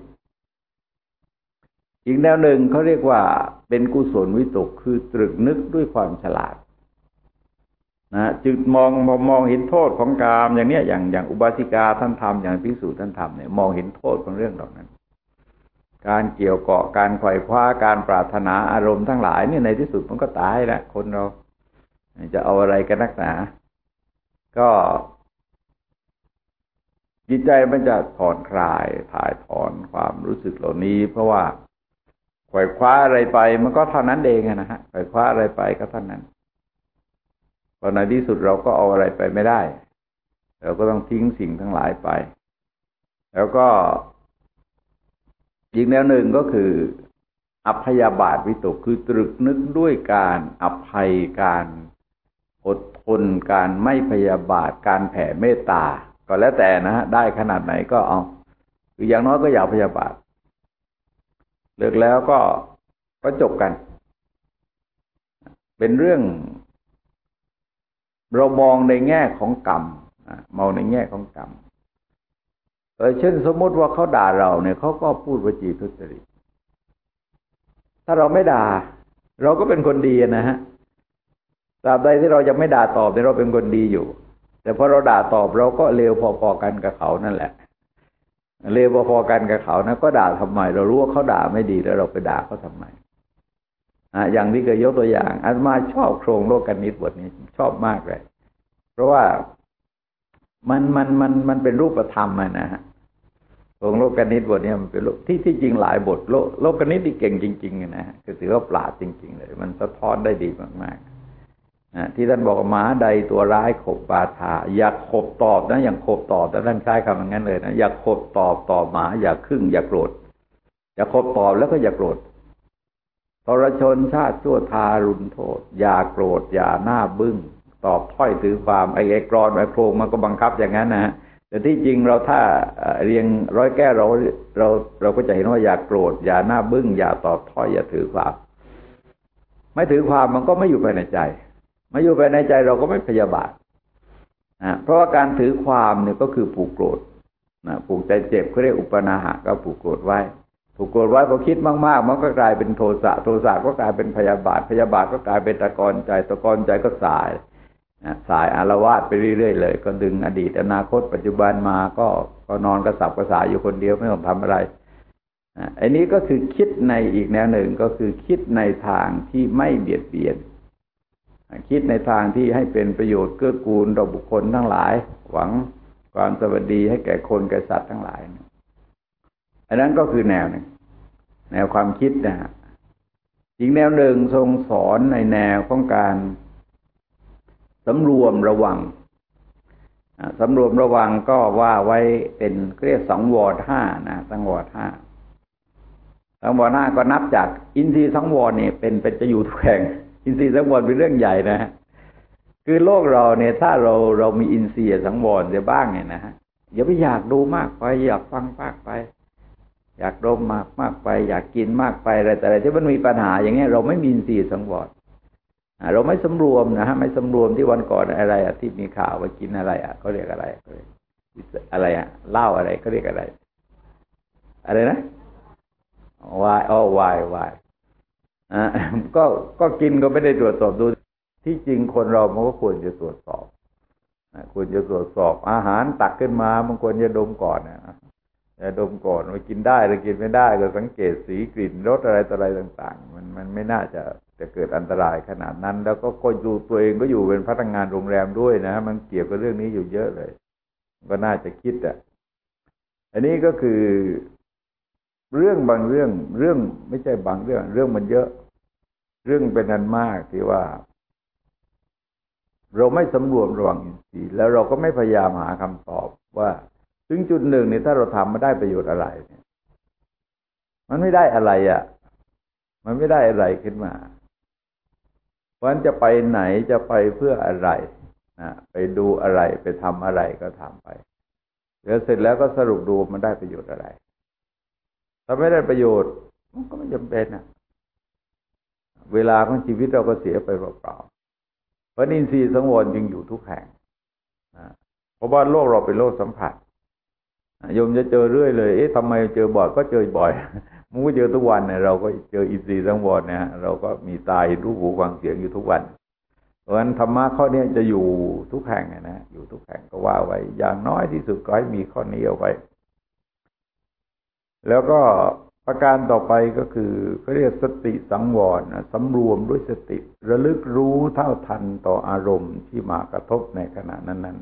อีกแนวหนึ่งเขาเรียกว่าเป็นกุศลวิตกคือตรึกนึกด้วยความฉลาดนะจึงมองเห็นโทษของกามอย่างเนี้ยอย่างอุบาสิกาท่านทำอย่างภิกษุท่านทำเนี่ยมองเห็นโทษของเรื่องเหล่านั้นการเกี่ยวเกาะการไขว่คว้าการปรารถนาอารมณ์ทั้งหลายเนี่ยในที่สุดมันก็ตายแล้วคนเราจะเอาอะไรกันนักหนาก็จิตใจมันจะผ่อนคลายถ่ายถอนความรู้สึกเหล่านี้เพราะว่าไขว่คว้าอะไรไปมันก็เท่านั้นเองนะฮะไขว่คว้าอะไรไปก็เท่านั้นพอในที่สุดเราก็เอาอะไรไปไม่ได้เราก็ต้องทิ้งสิ่งทั้งหลายไปแล้วก็อีกแนวหนึ่งก็คืออภัยบาทวิตกคือตรึกนึกด้วยการอภัยการอดทนการไม่พยาบาทการแผ่เมตตาก็แล้วแต่นะฮะได้ขนาดไหนก็เอาคืออย่างน้อยก็อย่าพยาบาทเลิกแล้วก็จบกันเป็นเรื่องเรามองในแง่ของกรรมมองในแง่ของกรรมเช่นสมมติว่าเขาด่าเราเนี่ยเขาก็พูดวจีทุจริตถ้าเราไม่ด่าเราก็เป็นคนดีนะฮะตราบใดที่เรายังไม่ด่าตอบเนี่ยเราเป็นคนดีอยู่แต่พอเราด่าตอบเราก็เลวพอๆกันกับเขานั่นแหละเลวพอๆกันกับเขานะก็ด่าทำไมเรารู้ว่าเขาด่าไม่ดีแล้วเราไปด่าเขาทำไมอย่างที่เคยยกตัวอย่างอาตมาชอบโครงโลกนิตบทนี้ชอบมากเลยเพราะว่ามันเป็นรูปธรรมนะฮะโครงโลกนิตบทนี้มันเป็นที่จริงหลายบทโลกนิตที่เก่งจริงๆนะฮะคือถือว่าปราดจริงๆเลยมันสะท้อนได้ดีมากๆที่ท่านบอกหมาใดตัวร้ายขบบาทาอย่าขบตอบนะอย่างขบตอบแต่ท่านใช้คำอย่างนั้นเลยนะอย่าขบตอบหมาอย่าขึ่งอย่าโกรธอย่าขบตอบแล้วก็อย่าโกรธทรชนชาติชั่วทารุณโทษอย่าโกรธอย่าหน้าบึ้งตอบถ้อยถือความไอ้กรอนไอ้โครงมันก็บังคับอย่างนั้นนะแต่ที่จริงเราถ้าเรียงร้อยแก้เราก็จะเห็นว่าอย่าโกรธอย่าหน้าบึ้งอย่าตอบถ้อยอย่าถือความไม่ถือความมันก็ไม่อยู่ภายในใจไม่อยู่ภายในใจเราก็ไม่พยาบาทเพราะว่าการถือความเนี่ยก็คือผูกโกรธผูกใจเจ็บเขาเรียกอุปนาหะก็ผูกโกรธไว้ผูกโกรธไว้พอคิดมากๆมันก็กลายเป็นโทสะโทสะก็กลายเป็นพยาบาทพยาบาทก็กลายเป็นตะกอนใจตะกอนใจก็สายอาละวาดไปเรื่อยๆเลยก็ดึงอดีตอนาคตปัจจุบันมาก็นอนกระสับกระส่ายอยู่คนเดียวไม่ต้องทำอะไรอันนี้ก็คือคิดในอีกแนวหนึ่งก็คือคิดในทางที่ไม่เบียดเบียนคิดในทางที่ให้เป็นประโยชน์เกื้อกูลต่อบุคคลทั้งหลายหวังความสวัสดีให้แก่คนแก่สัตว์ทั้งหลายอันนั้นก็คือแนวหนึ่งแนวความคิดนะฮะอีกแนวหนึ่งทรงสอนในแนวของการสำรวมระวังสำรวมระวังก็ว่าไว้เป็นเรียกสังวรห้านะสังวรห้าสังวรห้าก็นับจากอินทรีย์สังวรเนี่ยเป็นจะอยู่ทุกแห่งอินทรีย์สังวรเป็นเรื่องใหญ่นะฮะคือโลกเราเนี่ยถ้าเรามีอินทรีย์สังวรเสียบ้างเนี่ยนะฮะอย่าไปอยากดูมากไปอยากฟังมากไปอยากดมมากไปอยากกินมากไปอะไรแต่อะไรที่มันมีปัญหาอย่างเงี้ยเราไม่มีอินทรีย์สังวรเราไม่สำรวมนะฮะไม่สำรวมที่วันก่อนอะไรที่มีข่าวว่ากินอะไรเขาเรียกอะไรอะไรเหล้าอะไรเขาเรียกอะไรนะวายก็กินก็ไม่ได้ตรวจสอบดูที่จริงคนเรามันก็ควรจะตรวจสอบควรจะตรวจสอบอาหารตักขึ้นมามันควรจะดมก่อนจะดมก่อนว่ากินได้หรือกินไม่ได้ก็สังเกตสีกลิ่นรสอะไรต่ออะไรต่างๆมันไม่น่าจะเกิดอันตรายขนาดนั้นแล้วก็อยู่ตัวเองก็อยู่เป็นพนักงานโรงแรมด้วยนะมันเกี่ยวกับเรื่องนี้อยู่เยอะเลยก็น่าจะคิดอันนี้ก็คือเรื่องบางเรื่องไม่ใช่บางเรื่องมันเยอะเรื่องเป็นอันมากที่ว่าเราไม่สำรวมระวังอินทรีย์แล้วเราก็ไม่พยายามหาคำตอบว่าถึงจุดหนึ่งเนี่ยถ้าเราทำมาได้ประโยชน์อะไรเนี่ยมันไม่ได้อะไรมันไม่ได้อะไรขึ้นมาเพราะฉะนั้นจะไปไหนจะไปเพื่ออะไรไปดูอะไรไปทำอะไรก็ทำไปแล้วเสร็จแล้วก็สรุปดูมันได้ประโยชน์อะไรถ้าไม่ได้ประโยชน์มันก็ไม่จำเป็นเวลาของชีวิตเราก็เสียไปเปล่าๆเพราะอินทรีย์สังวรจึงอยู่ทุกแห่งเพราะว่าโลกเราเป็นโลกสัมผัสโยมจะเจอเรื่อยเลยทำไมเจอบ่อยก็เจอบ่อยมันก็เจอทุกวันเนี่ยเราก็เจออินทรีย์สังวรเนี่ยเราก็มีตาเห็นรูปหูฟังเสียงอยู่ทุกวันเพราะฉะนั้นธรรมะข้อนี้จะอยู่ทุกแห่งนะอยู่ทุกแห่งก็ว่าไว้อย่างน้อยที่สุดก็ให้มีข้อนี้เอาไว้แล้วก็ประการต่อไปก็คือเขาเรียกสติสังวรสำรวมด้วยสติระลึกรู้เท่าทันต่ออารมณ์ที่มากระทบในขณะนั้น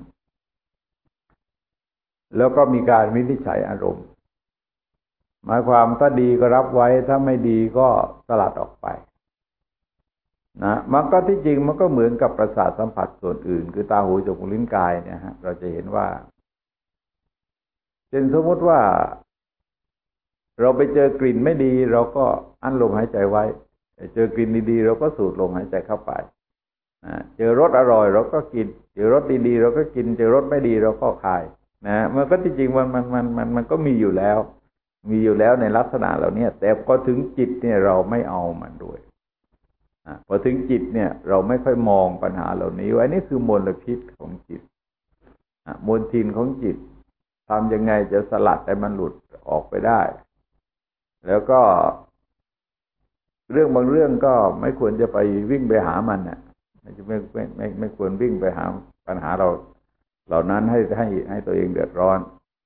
ๆแล้วก็มีการวินิจฉัยอารมณ์หมายความถ้าดีก็รับไว้ถ้าไม่ดีก็สลัดออกไปมันก็ที่จริงมันก็เหมือนกับประสาทสัมผัสส่วนอื่นคือตาหูจมูกลิ้นกายเนี่ยฮะเราจะเห็นว่าเช่นสมมติว่าเราไปเจอกลิ่นไม่ดีเราก็อั้นลมหายใจไว้เจอกลิ่นดีๆเราก็สูดลมหายใจเข้าไปเจอรสอร่อยเราก็กินเจอรสดีๆเราก็กินเจอรสไม่ดีเราก็คายมันก็ที่จริงมันก็มีอยู่แล้วในลักษณะเหล่านี้แต่พอถึงจิตเนี่ยเราไม่เอามันด้วยพอถึงจิตเนี่ยเราไม่ค่อยมองปัญหาเหล่านี้ไว้นี่คือมลพิษของจิตมลทินของจิตทำยังไงจะสลัดให้มันหลุดออกไปได้แล้วก็เรื่องบางเรื่องก็ไม่ควรจะไปวิ่งไปหามันไม่ควรวิ่งไปหาปัญหาเราเหล่านั้นให้ตัวเองเดือดร้อน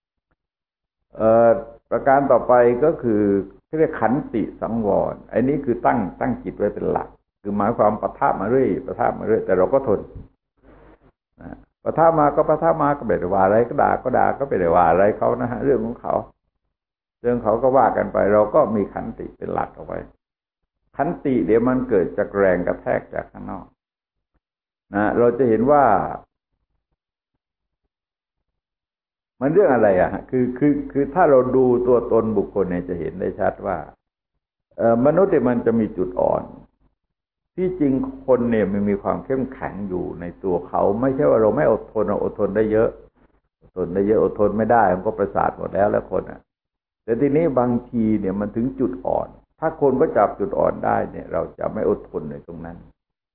ประการต่อไปก็คือเรียกขันติสังวรอันนี้คือตั้งจิตไว้เป็นหลักคือหมายความปะทะมาเรื่อยแต่เราก็ทนปะทะมาก็ปะทะมาก็ไม่ได้ว่าอะไรก็ด่าก็ไม่ได้ว่าอะไรเขานะฮะเรื่องของเขาก็ว่ากันไปเราก็มีขันติเป็นหลักเอาไว้ขันติเดี๋ยวมันเกิดจากแรงกระแทกจากข้างนอกเราจะเห็นว่ามันเรื่องอะไรคือถ้าเราดูตัวตนบุคคลเนี่ยจะเห็นได้ชัดว่ามนุษย์เนี่ยมันจะมีจุดอ่อนที่จริงคนเนี่ยมันมีความเข้มแข็งอยู่ในตัวเขาไม่ใช่ว่าเราไม่อดทนเราอดทนได้เยอะอดทนไม่ได้มันก็ประสาทหมดแล้วคนแต่ทีนี้บางทีเนี่ยมันถึงจุดอ่อนถ้าคนก็จับจุดอ่อนได้เนี่ยเราจะไม่อดทนในตรงนั้น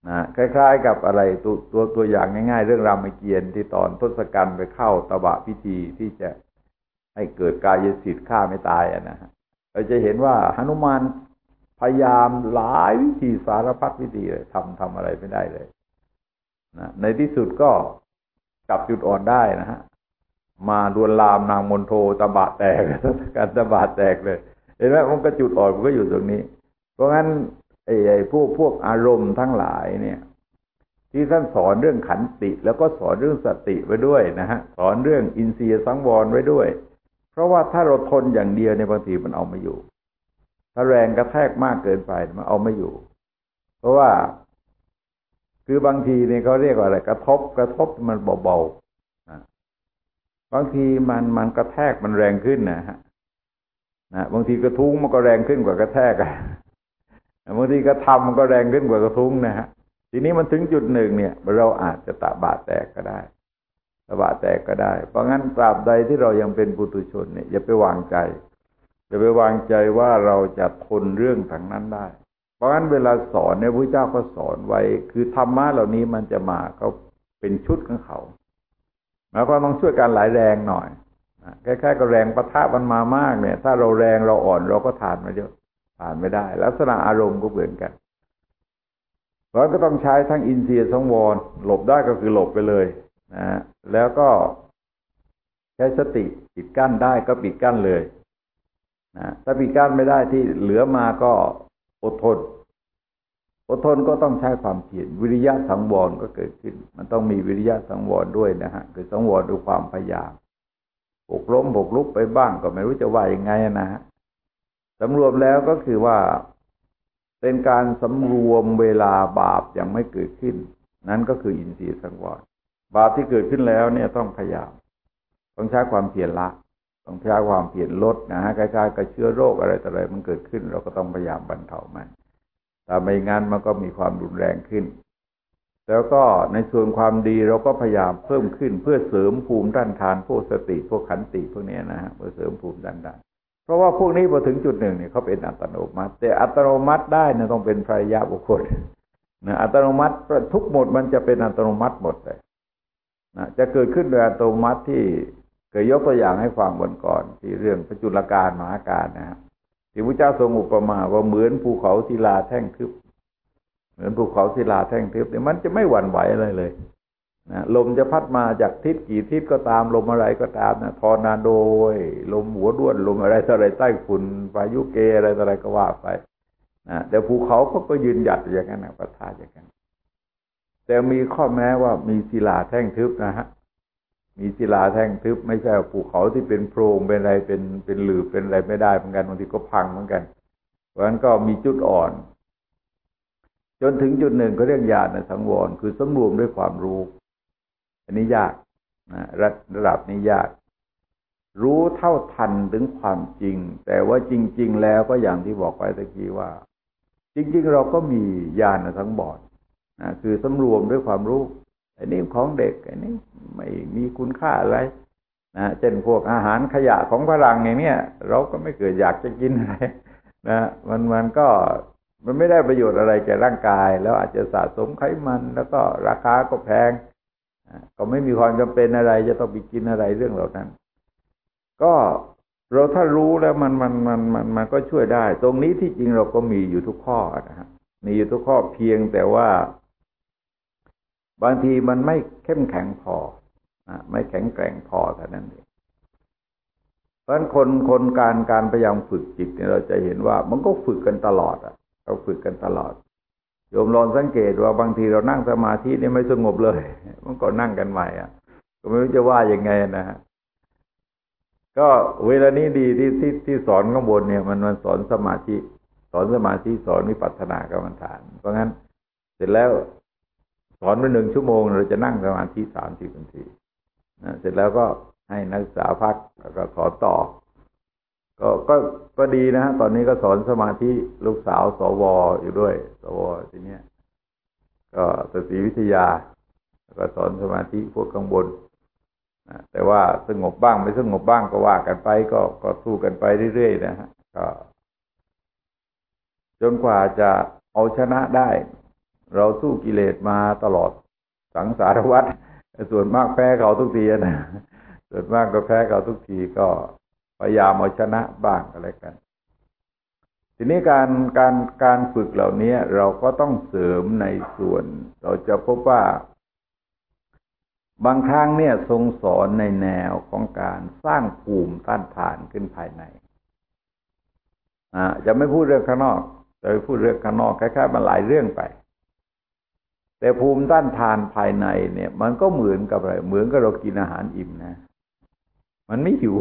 นะคล้ายๆกับอะไรตัวอย่างง่ายๆเรื่องรามเกียรติ์ที่ตอนทศกัณฐ์ไปเข้าตบะพิธีที่จะให้เกิดกายสิทธิ์ฆ่าไม่ตายนะฮะเราจะเห็นว่าหนุมานพยายามหลายวิธีสารพัดวิธีเลยทำอะไรไม่ได้เลยนะในที่สุดก็จับจุดอ่อนได้นะฮะมาลวนลามนางมณโฑตบะแตกทศกัณฐ์ตบะแตกเลยเห็นไหมมันก็จุดอ่อนมันก็อยู่ตรงนี้เพราะงั้นพวกอารมณ์ทั้งหลายเนี่ยที่ท่านสอนเรื่องขันติแล้วก็สอนเรื่องสติไว้ด้วยนะฮะสอนเรื่องอินทรียสังวรไว้ด้วยเพราะว่าถ้าเราทนอย่างเดียวในบางทีมันเอาไม่อยู่ถ้าแรงกระแทกมากเกินไปมันเอาไม่อยู่เพราะว่าคือบางทีเนี่ยเขาเรียกว่าอะไรกระทบมันเบาๆบางทีมันกระแทกมันแรงขึ้นนะฮะบางทีกระทุ้งมันก็แรงขึ้นกว่ากระแทกบางทีกระทำมันก็แรงขึ้นกว่ากระทุ้งนะฮะทีนี้มันถึงจุดหนึ่งเนี่ยเราอาจจะตะบะแตกก็ได้ตะบะแตกก็ได้เพราะงั้นตราบใดที่เรายังเป็นปุถุชนเนี่ยอย่าไปวางใจว่าเราจะทนเรื่องทางนั้นได้เพราะงั้นเวลาสอนเนี่ยพระเจ้าก็สอนไว้คือธรรมะเหล่านี้มันจะมาเขาเป็นชุดของเขาแล้วก็ต้องช่วยกันหลายแรงหน่อยคล้ายๆกับแรงปะทะมันมามากเนี่ยถ้าเราแรงเราอ่อนเราก็ทานไม่เยอะทานไม่ได้ลักษณะอารมณ์ก็เหมือนกันเพราะก็ต้องใช้ทั้งอินทรียสังวรหลบได้ก็คือหลบไปเลยนะแล้วก็ใช้สติปิดกั้นได้ก็ปิดกั้นเลยนะถ้าปิดกั้นไม่ได้ที่เหลือมาก็อดทนก็ต้องใช้ความเพียรวิริยะสังวรก็เกิดขึ้นมันต้องมีวิริยะสังวรด้วยนะฮะคือสังวรด้วยความพยายามหกล้มหกลุกไปบ้างก็ไม่รู้จะว่ายังไงนะฮะสำรวมแล้วก็คือว่าเป็นการสำรวมเวลาบาปยังไม่เกิดขึ้นนั้นก็คืออินทรีย์สังวรบาปที่เกิดขึ้นแล้วเนี่ยต้องพยายามต้องใช้ความเพียรละต้องใช้ความเพียรลดนะฮะคล้ายๆกับเชื้อโรคอะไรต่ออะไรมันเกิดขึ้นเราก็ต้องพยายามบรรเทามันแต่ไม่งั้นมันก็มีความรุนแรงขึ้นแล้วก็ในส่วนความดีเราก็พยายามเพิ่มขึ้นเพื่อเสริมภูมิต้านทานพวกสติพวกขันติพวกนี้นะฮะเพื่อเสริมภูมิต้านทานเพราะว่าพวกนี้พอถึงจุดหนึ่งเนี่ยเขาเป็นอัตโนมัติแต่อัตโนมัติได้เนี่ยต้องเป็นพระอริยบุคคลนะอัตโนมัติทุกหมดมันจะเป็นอัตโนมัติหมดเลยนะจะเกิดขึ้นโดยอัตโนมัติที่เคยยกตัวอย่างให้ฟังวันก่อนที่เรื่องพระจุลกาลมหาการนะฮะที่พระเจ้าทรงอุปมาว่าเหมือนภูเขาศิลาแท่งทึบเหมือนภูเขาศิลาแท่งทึบเนี่ยมันจะไม่หวั่นไหวอะไรเลยนะลมจะพัดมาจากทิศกี่ทิศก็ตามลมอะไรก็ตามนะทอร์นาโดลมหัวด้วนลมอะไรต่ออะไรใต้ฝุ่นพายุเกอะไรต่ออะไรก็ว่าไปนะแต่ภูเขาก็ยืนหยัดอย่างนั้นนะประทานอย่างนั้นแต่มีข้อแม้ว่ามีศิลาแท่งทึบนะฮะมีศิลาแท่งทึบไม่ใช่ภูเขาที่เป็นโพรงเป็นอะไรเป็นหลืบเป็นอะไรไม่ได้เหมือนกันบางทีก็พังเหมือนกันเพราะฉะนั้นก็มีจุดอ่อนจนถึงจุดหนึ่งก็เรียกญาณสังวรคือสำรวมด้วยความรู้อันนี้ยากนะระดับนี้ยากรู้เท่าทันถึงความจริงแต่ว่าจริงๆแล้วก็อย่างที่บอกไปตะกี้ว่าจริงๆเราก็มีญาณสังวรนะคือสำรวมด้วยความรู้อันนี้ของเด็กอันนี้ไม่มีคุณค่าอะไรนะเช่นพวกอาหารขยะของฝรั่งอย่างเนี้ยเราก็ไม่เกิดอยากจะกินอะไรนะมันก็มันไม่ได้ประโยชน์อะไรแก่ร่างกายแล้วอาจจะสะสมไขมันแล้วก็ราคาก็แพงก็ไม่มีความจำเป็นอะไรจะต้องไปกินอะไรเรื่องเหล่านั้นก็เราถ้ารู้แล้วมันก็ช่วยได้ตรงนี้ที่จริงเราก็มีอยู่ทุกข้อนะฮะมีอยู่ทุกข้อเพียงแต่ว่าบางทีมันไม่เข้มแข็งพอไม่แข็งแกร่งพอเท่านั้นเองเพราะฉะนั้นคนการพยายามฝึกจิตเนี่ยเราจะเห็นว่ามันก็ฝึกกันตลอดเราฝึกกันตลอดโยมลองสังเกตว่าบางทีเรานั่งสมาธินี่ไม่สงบเลยมันก็นั่งกันใหม่ก็ไม่รู้จะว่ายังไงนะฮะก็เวลานี้ดีที่สอนข้างบนเนี่ยมันสอนสมาธิสอนวิปัสสนากรรมฐานเพราะงั้นเสร็จแล้วสอนไป1 ชั่วโมงเราจะนั่งสมาธิ30 นาทีนะเสร็จแล้วก็ให้นักศึกษาพักแล้วก็สอนต่อก็ดีนะฮะตอนนี้ก็สอนสมาธิลูกสาวสวอยู่ด้วยสวทีเนี้ยก็สตรีวิทยาแล้วก็สอนสมาธิพวกข้างบนแต่ว่าสงบบ้างไม่สงบบ้างก็ว่ากันไปก็สู้กันไปเรื่อยๆนะฮะก็จนกว่าจะเอาชนะได้เราสู้กิเลสมาตลอดสังสารวัฏส่วนมากแพ้เขาทุกทีนะส่วนมากก็แพ้เขาทุกทีก็พยายามเอาชนะบ้างอะไรกันทีนี้การฝึกเหล่านี้เราก็ต้องเสริมในส่วนเราจะพบว่าบางครั้งเนี่ยทรงสอนในแนวของการสร้างภูมิต้านทานขึ้นภายในจะไม่พูดเรื่องข้างนอกจะไปพูดเรื่องข้างนอกคล้ายๆมันหลายเรื่องไปแต่ภูมิต้านทานภายในเนี่ยมันก็เหมือนกับอะไรเหมือนกับเรากินอาหารอิ่มนะมันไม่หิว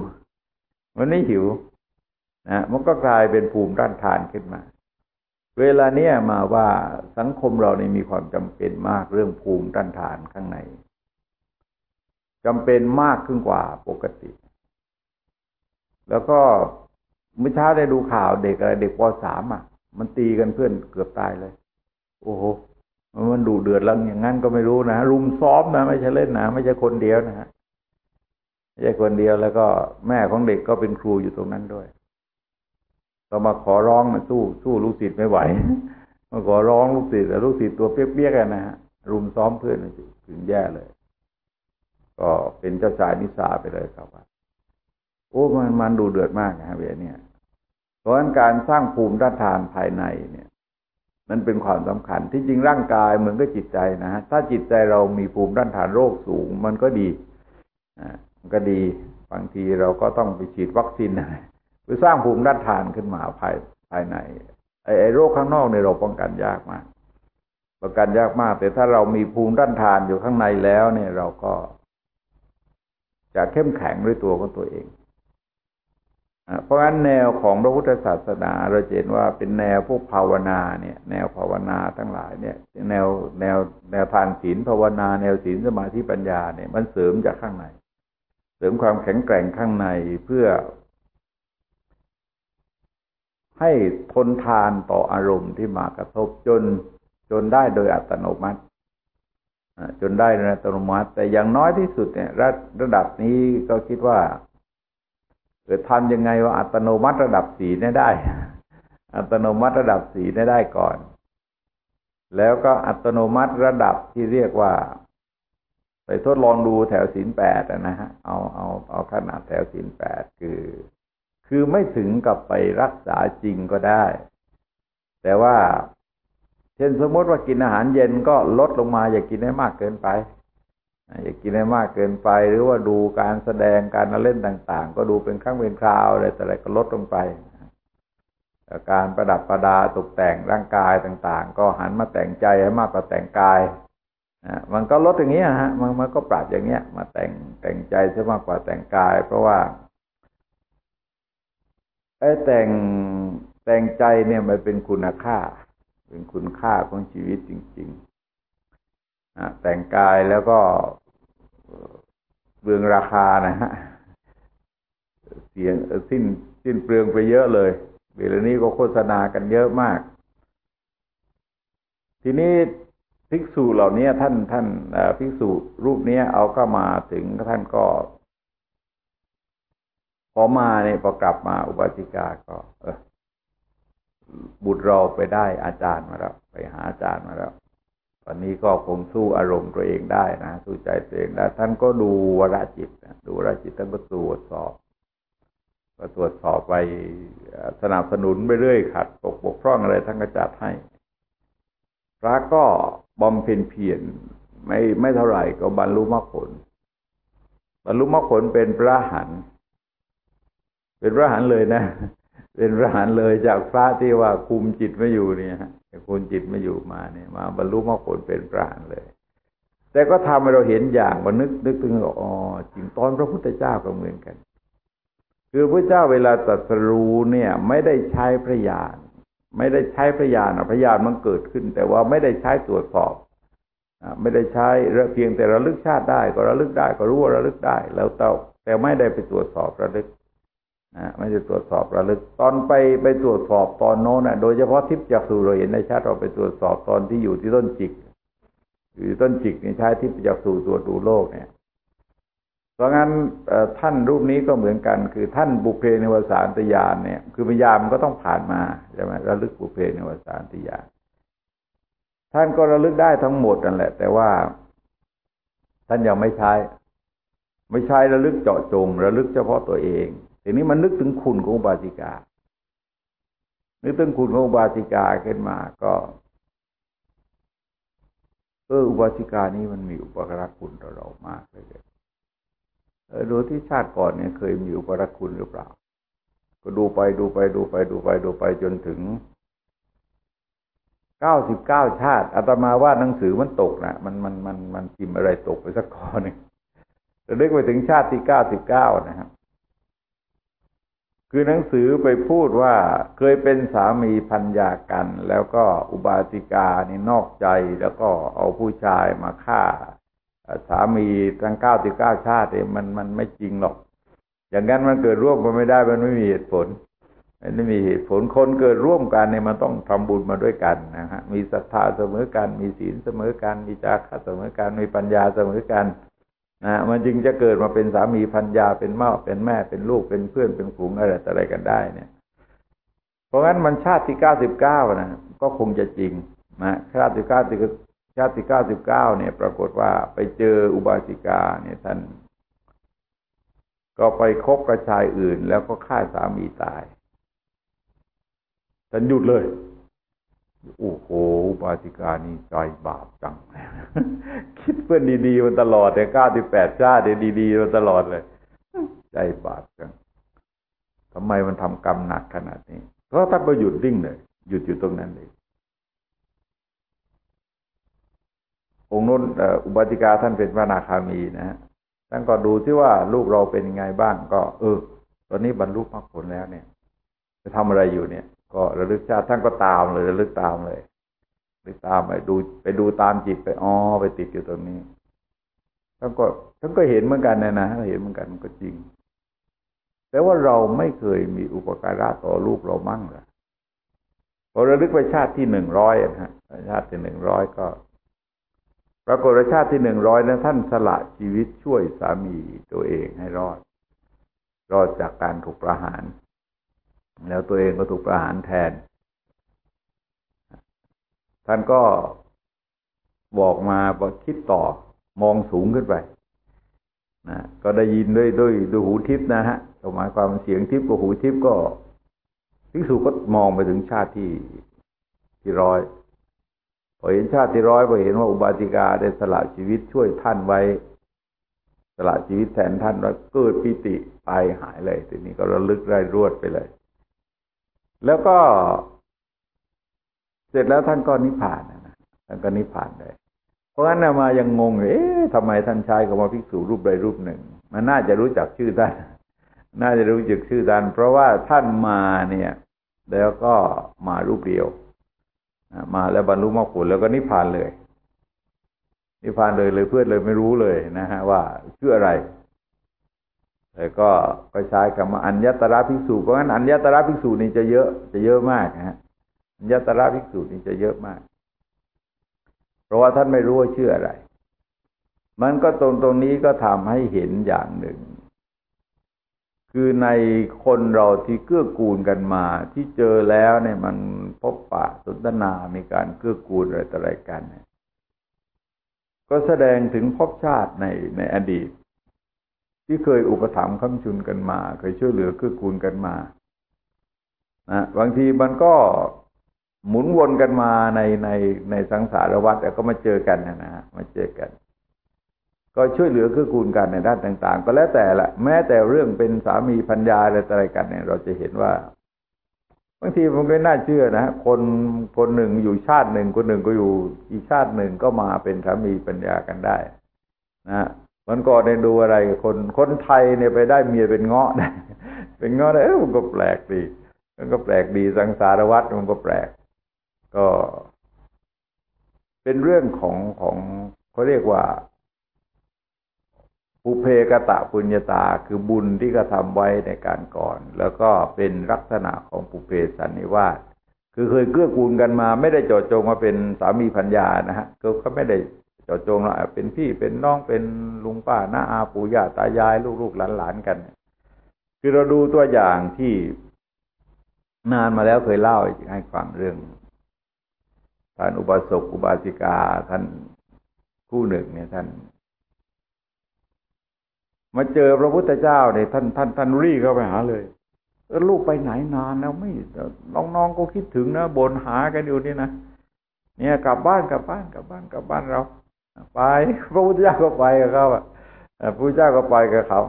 นะมันก็กลายเป็นภูมิต้านทานขึ้นมาเวลาเนี้ยมาว่าสังคมเราเนี่ยมีความจำเป็นมากเรื่องภูมิต้านทานข้างในจำเป็นมากขึ้นกว่าปกติแล้วก็เมื่อเช้าได้ดูข่าวเด็กอะไรเด็กป.3มันตีกันเพื่อนเกือบตายเลยโอ้โหมันดุเดือดแล้วอย่างนั้นก็ไม่รู้นะรุมซ้อมนะไม่ใช่เล่นนะไม่ใช่คนเดียวนะฮะไม่ใช่คนเดียวแล้วก็แม่ของเด็กก็เป็นครูอยู่ตรงนั้นด้วยก็มาขอร้องมันสู้ลูกศิษย์ไม่ไหวมาขอร้องลูกศิษย์แต่ลูกศิษย์ตัวเปี้ยๆกันนะฮะรุมซ้อมเพื่อนถึงแย่เลยก็เป็นเจ้าชายนิสาไปเลยครับว่าโอ้มันดูเดือดมากนะฮะเวลาเนี่ยเพราะฉะนั้นการสร้างภูมิต้านทานภายในเนี่ยมันเป็นความสำคัญที่จริงร่างกายเหมือนกับจิตใจนะฮะถ้าจิตใจเรามีภูมิต้านทานโรคสูงมันก็ดีมันก็ดีบางทีเราก็ต้องไปฉีดวัคซีนอะไรเพื่อสร้างภูมิต้านทานขึ้นมาภายในไอ้โรคข้างนอกเนี่ยเราป้องกันยากมากแต่ถ้าเรามีภูมิต้านทานอยู่ข้างในแล้วเนี่ยเราก็จะเข้มแข็งด้วยตัวของตัวเองเพราะฉะนั้นแนวของพระพุทธศาสนาเราเห็นว่าเป็นแนวพวกภาวนาเนี่ยแนวภาวนาทั้งหลายเนี่ยแนวทานศีลภาวนาแนวศีลสมาธิปัญญาเนี่ยมันเสริมจากข้างในเสริมความแข็งแกร่งข้างในเพื่อให้ทนทานต่ออารมณ์ที่มากระทบจนได้โดยอัตโนมัติจนได้โดยอัตโนมัติแต่อย่างน้อยที่สุดเนี่ยระดับนี้ก็คิดว่าทำยังไงว่าอัตโนมัติระดับศีลได้อัตโนมัติระดับศีลได้ก่อนแล้วก็อัตโนมัติระดับที่เรียกว่าไปทดลองดูแถวศีล8นะฮะเอาขนาดแถวศีล8คือไม่ถึงกับไปรักษาจริงก็ได้แต่ว่าเช่นสมมติว่ากินอาหารเย็นก็ลดลงมาอย่ากินให้มากเกินไปอย่ากินให้มากเกินไปหรือว่าดูการแสดงการเล่นต่างๆก็ดูเป็นครั้งเป็นคราวอะไรแต่อะไรก็ลดลงไปการประดับประดาตกแต่งร่างกายต่างๆก็หันมาแต่งใจให้มากกว่าแต่งกายมันก็ลดอย่างเงี้ยฮะมันก็ปรับอย่างเงี้ยมาแต่งใจซะมากกว่าแต่งกายเพราะว่าแต่งใจเนี่ยมันเป็นคุณค่าเป็นคุณค่าของชีวิตจริงๆแต่งกายแล้วก็เปลืองราคานะฮะเสียสิ้นเปลืองไปเยอะเลยเวลานี้ก็โฆษณากันเยอะมากทีนี้ภิกษุเหล่านี้ท่านภิกษุรูปนี้เอาเข้ามาถึงท่านก็พอมาเนี่ยพอกลับมาอุบาสิกาก็บุตรเราไปได้อาจารย์มาแล้วไปหาอาจารย์มาแล้วตอนนี้ก็คงสู้อารมณ์ตัวเองได้นะสู้ใจตัวเองได้ท่านก็ดูวรจิตดูวรจิตท่านก็ตรวจสอบไปสนับสนุนไปเรื่อยขัดบกพร่องอะไรท่านก็จัดให้พระก็บำเพ็ญเพียรไม่เท่าไหร่ก็บรรลุมรรคผลเป็นพระอรหันต์เลยนะเป็นพระอรหันต์เลยจากพระที่ว่าคุมจิตไม่อยู่เนี่ยคุมจิตไม่อยู่มาเนี่ยมาบรรลุมรรคผลเป็นพระอรหันต์เลยแต่ก็ทำให้เราเห็นอย่างว่านึกถึงอ๋อจริงตอนพระพุทธเจ้าก็เหมือนกันคือพระเจ้าเวลาตรัสรู้เนี่ยไม่ได้ใช้พระญาณพระญาณมันเกิดขึ้นแต่ว่าไม่ได้ใช้ตรวจสอบไม่ได้ใช้เพียงแต่ระลึกชาติได้ก็ระลึกได้ก็รู้ว่าระลึกได้แล้วแต่ไม่ได้ไปตรวจสอบระลึกไม่ได้ตรวจสอบระลึกตอนไปตรวจสอบตอนโน้นโดยเฉพาะทิพย์จักษุเราเห็นในชาติเราไปตรวจสอบตอนที่อยู่ที่ต้นจิกนี่ใช้ทิพย์จักษุตรวจดูโลกเนี่ยเพราะงั้นท่านรูปนี้ก็เหมือนกันคือท่านบุพเพนิวสานตญาณเนี่ยคือปัญญามันก็ต้องผ่านมาใช่ไหมระลึกบุพเพนิวสานตญาณท่านก็ระลึกได้ทั้งหมดนั่นแหละแต่ว่าท่านยังไม่ใช้ระลึกเจาะจงระลึกเฉพาะตัวเองทีนี้มันนึกถึงคุณของอุบาสิกานึกถึงคุณของอุบาสิกาขึ้นมาก็อุบาสิกานี้มันมีอุปการะคุณต่อเรามากเลยดูที่ชาติก่อนเนี่ยเคยมีอุปการะคุณหรือเปล่าก็ดูไปจนถึง99 ชาติอาตมาว่าหนังสือมันตกนะมันพิมพ์อะไรตกไปสักข้อหนึ่งจะนึกไปถึงชาติที่99นะครับคือหนังสือไปพูดว่าเคยเป็นสามีภรรยากันแล้วก็อุบาสิกานี่นอกใจแล้วก็เอาผู้ชายมาฆ่าสามีทั้ง99 ชาติมันไม่จริงหรอกอย่างนั้นมันเกิดร่วมกันไม่ได้มันไม่มีเหตุผลคนเกิดร่วมกันเนี่ยมันต้องทำบุญมาด้วยกันนะฮะมีศรัทธาเสมอกันมีศีลเสมอกันมีจาคะเสมอกันมีปัญญาเสมอกันนะมันจึงจะเกิดมาเป็นสามีภรรยาเป็นพ่อเป็นแม่เป็นลูกเป็นเพื่อนเป็นฝูงอะไรกันได้เนี่ยเพราะงั้นมันชาติที่99นะก็คงจะจริงนะชาติที่99เนี่ยปรากฏว่าไปเจออุบาสิกาเนี่ยท่านก็ไปคบกับชายอื่นแล้วก็ฆ่าสามีตายท่านหยุดเลยโอ้โหอุบาสิกานี่ใจบาปจังคิดเพื่อนดีๆมาตลอดแต่98 ชาติดีๆมาตลอดเลยใจบาปจังทำไมมันทำกรรมหนักขนาดนี้เพราะท่านก็หยุดนิ่งเลยหยุดอยู่ตรงนั้นเลยองค์นู้นอุบาสิกาท่านเป็นพระอนาคามีนะฮะท่านก็ดูที่ว่าลูกเราเป็นยังไงบ้างก็ตอนนี้บรรลุมรรคผลแล้วเนี่ยจะทำอะไรอยู่เนี่ยก็ระลึกชาติท่านก็ตามเลยระลึกตามเลยตามไปดูตามจิตไปไปติดอยู่ตรงนี้ท่านก็เห็นเหมือนกันนะเห็นเหมือนกันก็จริงแต่ว่าเราไม่เคยมีอุปการะต่อลูกเรามั่งเลยพอระลึกไปชาติที่100นะฮะชาติที่100ก็ปรากฏว่าชาติที่100นั้นท่านสละชีวิตช่วยสามีตัวเองให้รอดจากการถูกประหารแล้วตัวเองก็ถูกประหารแทนท่านก็บอกมาบอกคิดต่อมองสูงขึ้นไปนะก็ได้ยินด้วยหูทิพย์นะฮะหมายความเสียงทิพย์กับหูทิพย์ก็ภิกษุก็มองไปถึงชาติที่100พอเห็นชาติที่100พอเห็นว่าอุบาสิกาได้สละชีวิตช่วยท่านไว้สละชีวิตแทนท่านแล้วเกิดปิติไปหายเลยทีนี้ก็ระลึกไร้รวดไปเลยแล้วก็เสร็จแล้วท่านก็นิพพานนะท่านก็นิพพานเลยเพราะงั้นมายังงงทำไมท่านใช้คำว่าภิกษุรูปใดรูปหนึ่งมันน่าจะรู้จักชื่อท่านเพราะว่าท่านมาเนี่ยแล้วก็มารูปเดียวมาแล้วบรรลุมรรคผลแล้วก็นิพพานเลยเพื่อนเลยไม่รู้เลยนะฮะว่าชื่ออะไรแต่ก็ใช้คำว่าอัญญตระภิกษุเพราะงั้นอัญญตระภิกษุนี่จะเยอะมากนะฮะอัญญตระภิกษุนี่จะเยอะมากเพราะว่าท่านไม่รู้ว่าชื่ออะไรมันก็ตรงนี้ก็ทำให้เห็นอย่างหนึ่งคือในคนเราที่เกื้อกูลกันมาที่เจอแล้วเนี่ยมันพบปะสนทนามีการเกื้อกูลอะไรกันเนี่ยก็แสดงถึงภพชาติในอดีตที่เคยอุปถัมภ์ค้ำจุนกันมาเคยช่วยเหลือเกื้อกูลกันมานะบางทีมันก็หมุนวนกันมาในสังสารวัฏแล้วก็มาเจอกันนะฮะมาเจอกันก็ช่วยเหลือเกื้อกูลกันในด้านต่างๆก็แล้วแต่ละแม้แต่เรื่องเป็นสามีภรรยาอะไรกันเนี่ยเราจะเห็นว่าบางทีมันก็น่าเชื่อนะคนหนึ่งอยู่ชาติหนึ่งคนหนึ่งก็อยู่อีกชาติหนึ่งก็มาเป็นสามีภรรยากันได้นะมันก็ได้ดูอะไรคนไทยเนี่ยไปได้เมียเป็นเงาะได้เป็นเงาะได้มันก็แปลกดีสังสารวัฏมันก็แปลกก็เป็นเรื่องของเขาเรียกว่าปุเพกตะปุญญาตาคือบุญที่กระทำไว้ในการก่อนแล้วก็เป็นลักษณะของปุเพสันนิวาสคือเคยเกื้อกูลกันมาไม่ได้เจาะจงมาเป็นสามีภรรยานะฮะก็ไม่ได้เจาะจงว่าเป็นพี่เป็นน้องเป็นลุงป้าน้าอาปู่ย่าตายายลูกหลานกันคือเราดูตัวอย่างที่นานมาแล้วเคยเล่าให้ฟังเรื่องท่านอุบาสกอุบาสิกาท่านคู่หนึ่งเนี่ยท่านมาเจอพระพุทธเจ้าเนี่ยท่านรีเข้าไปหาเลยลูกไปไหนนานแล้วไม่น้องๆก็คิดถึงนะบ่นหากันอยู่นี่นะเนี่ยกลับบ้านเราไปพระพุทธเจ้าก็ไปกับเขาพระพุทธเจ้าก็ไปกับเขา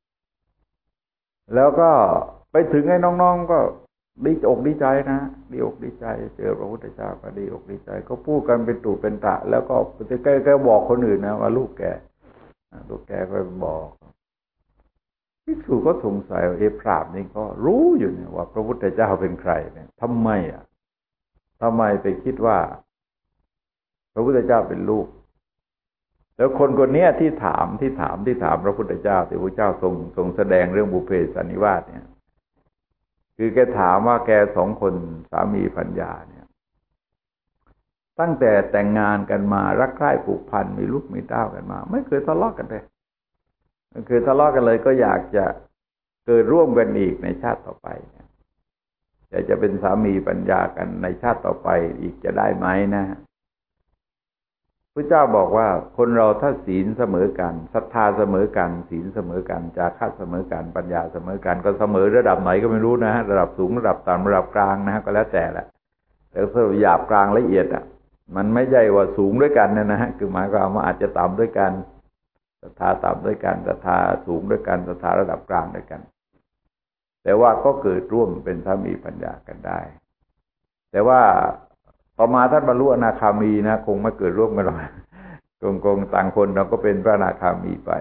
แล้วก็ไปถึงไอ้น้องๆก็ดีอกดีใจนะดีอกดีใจเจอพระพุทธเจ้าก็ดีอกดีใจเขาพูดกันเป็นตุเป็นตะแล้วก็แกบอกคนอื่นนะว่าลูกแกก็บอกภิกษุก็สงสัยว่าพราหมณ์นี่ก็รู้อยู่เนี่ยว่าพระพุทธเจ้าเป็นใครเนี่ยทำไมไปคิดว่าพระพุทธเจ้าเป็นลูกแล้วคนนี้ที่ถามพระพุทธเจ้าที่พระเจ้าทรงแสดงเรื่องบุพเพสันนิวาสเนี่ยคือแกถามว่าแกสองคนสามีภรรยาเนี่ยตั้งแต่แต่งงานกันมารักใคร่ผูกพันมีลูกมีเต้ากันมาไม่เคยทะเลาะกันเลยไม่เคยทะเลาะกันเลยก็อยากจะเกิดร่วมกันอีกในชาติต่อไปอยากจะเป็นสามีภรรยากันในชาติต่อไปอีกจะได้ไหมนะพระเจ้าบอกว่าคนเราถ้าศีลเสมอกันศรัทธาเสมอกันศีลเสมอกันจาคะเสมอกันปัญญาเสมอกันก็เสมอระดับไหนก็ไม่รู้นะระดับสูงระดับต่ำระดับกลางนะก็แล้วแต่แหละแต่สรุปหยาบกลางละเอียดมันไม่ใช่ว่าสูงด้วยกันนะฮะคือหมายความว่าอาจจะต่ำด้วยกันศรัทธาต่ำด้วยกันศรัทธาสูงด้วยกันศรัทธาระดับกลางด้วยกันแต่ว่าก็เกิดร่วมเป็นสามีปัญญากันได้แต่ว่าต่อมาท่านบรรลุอนาคามีนะคงไม่เกิดร่วมกันหรอกคงต่างคนเราก็เป็นพระอนาคามีไป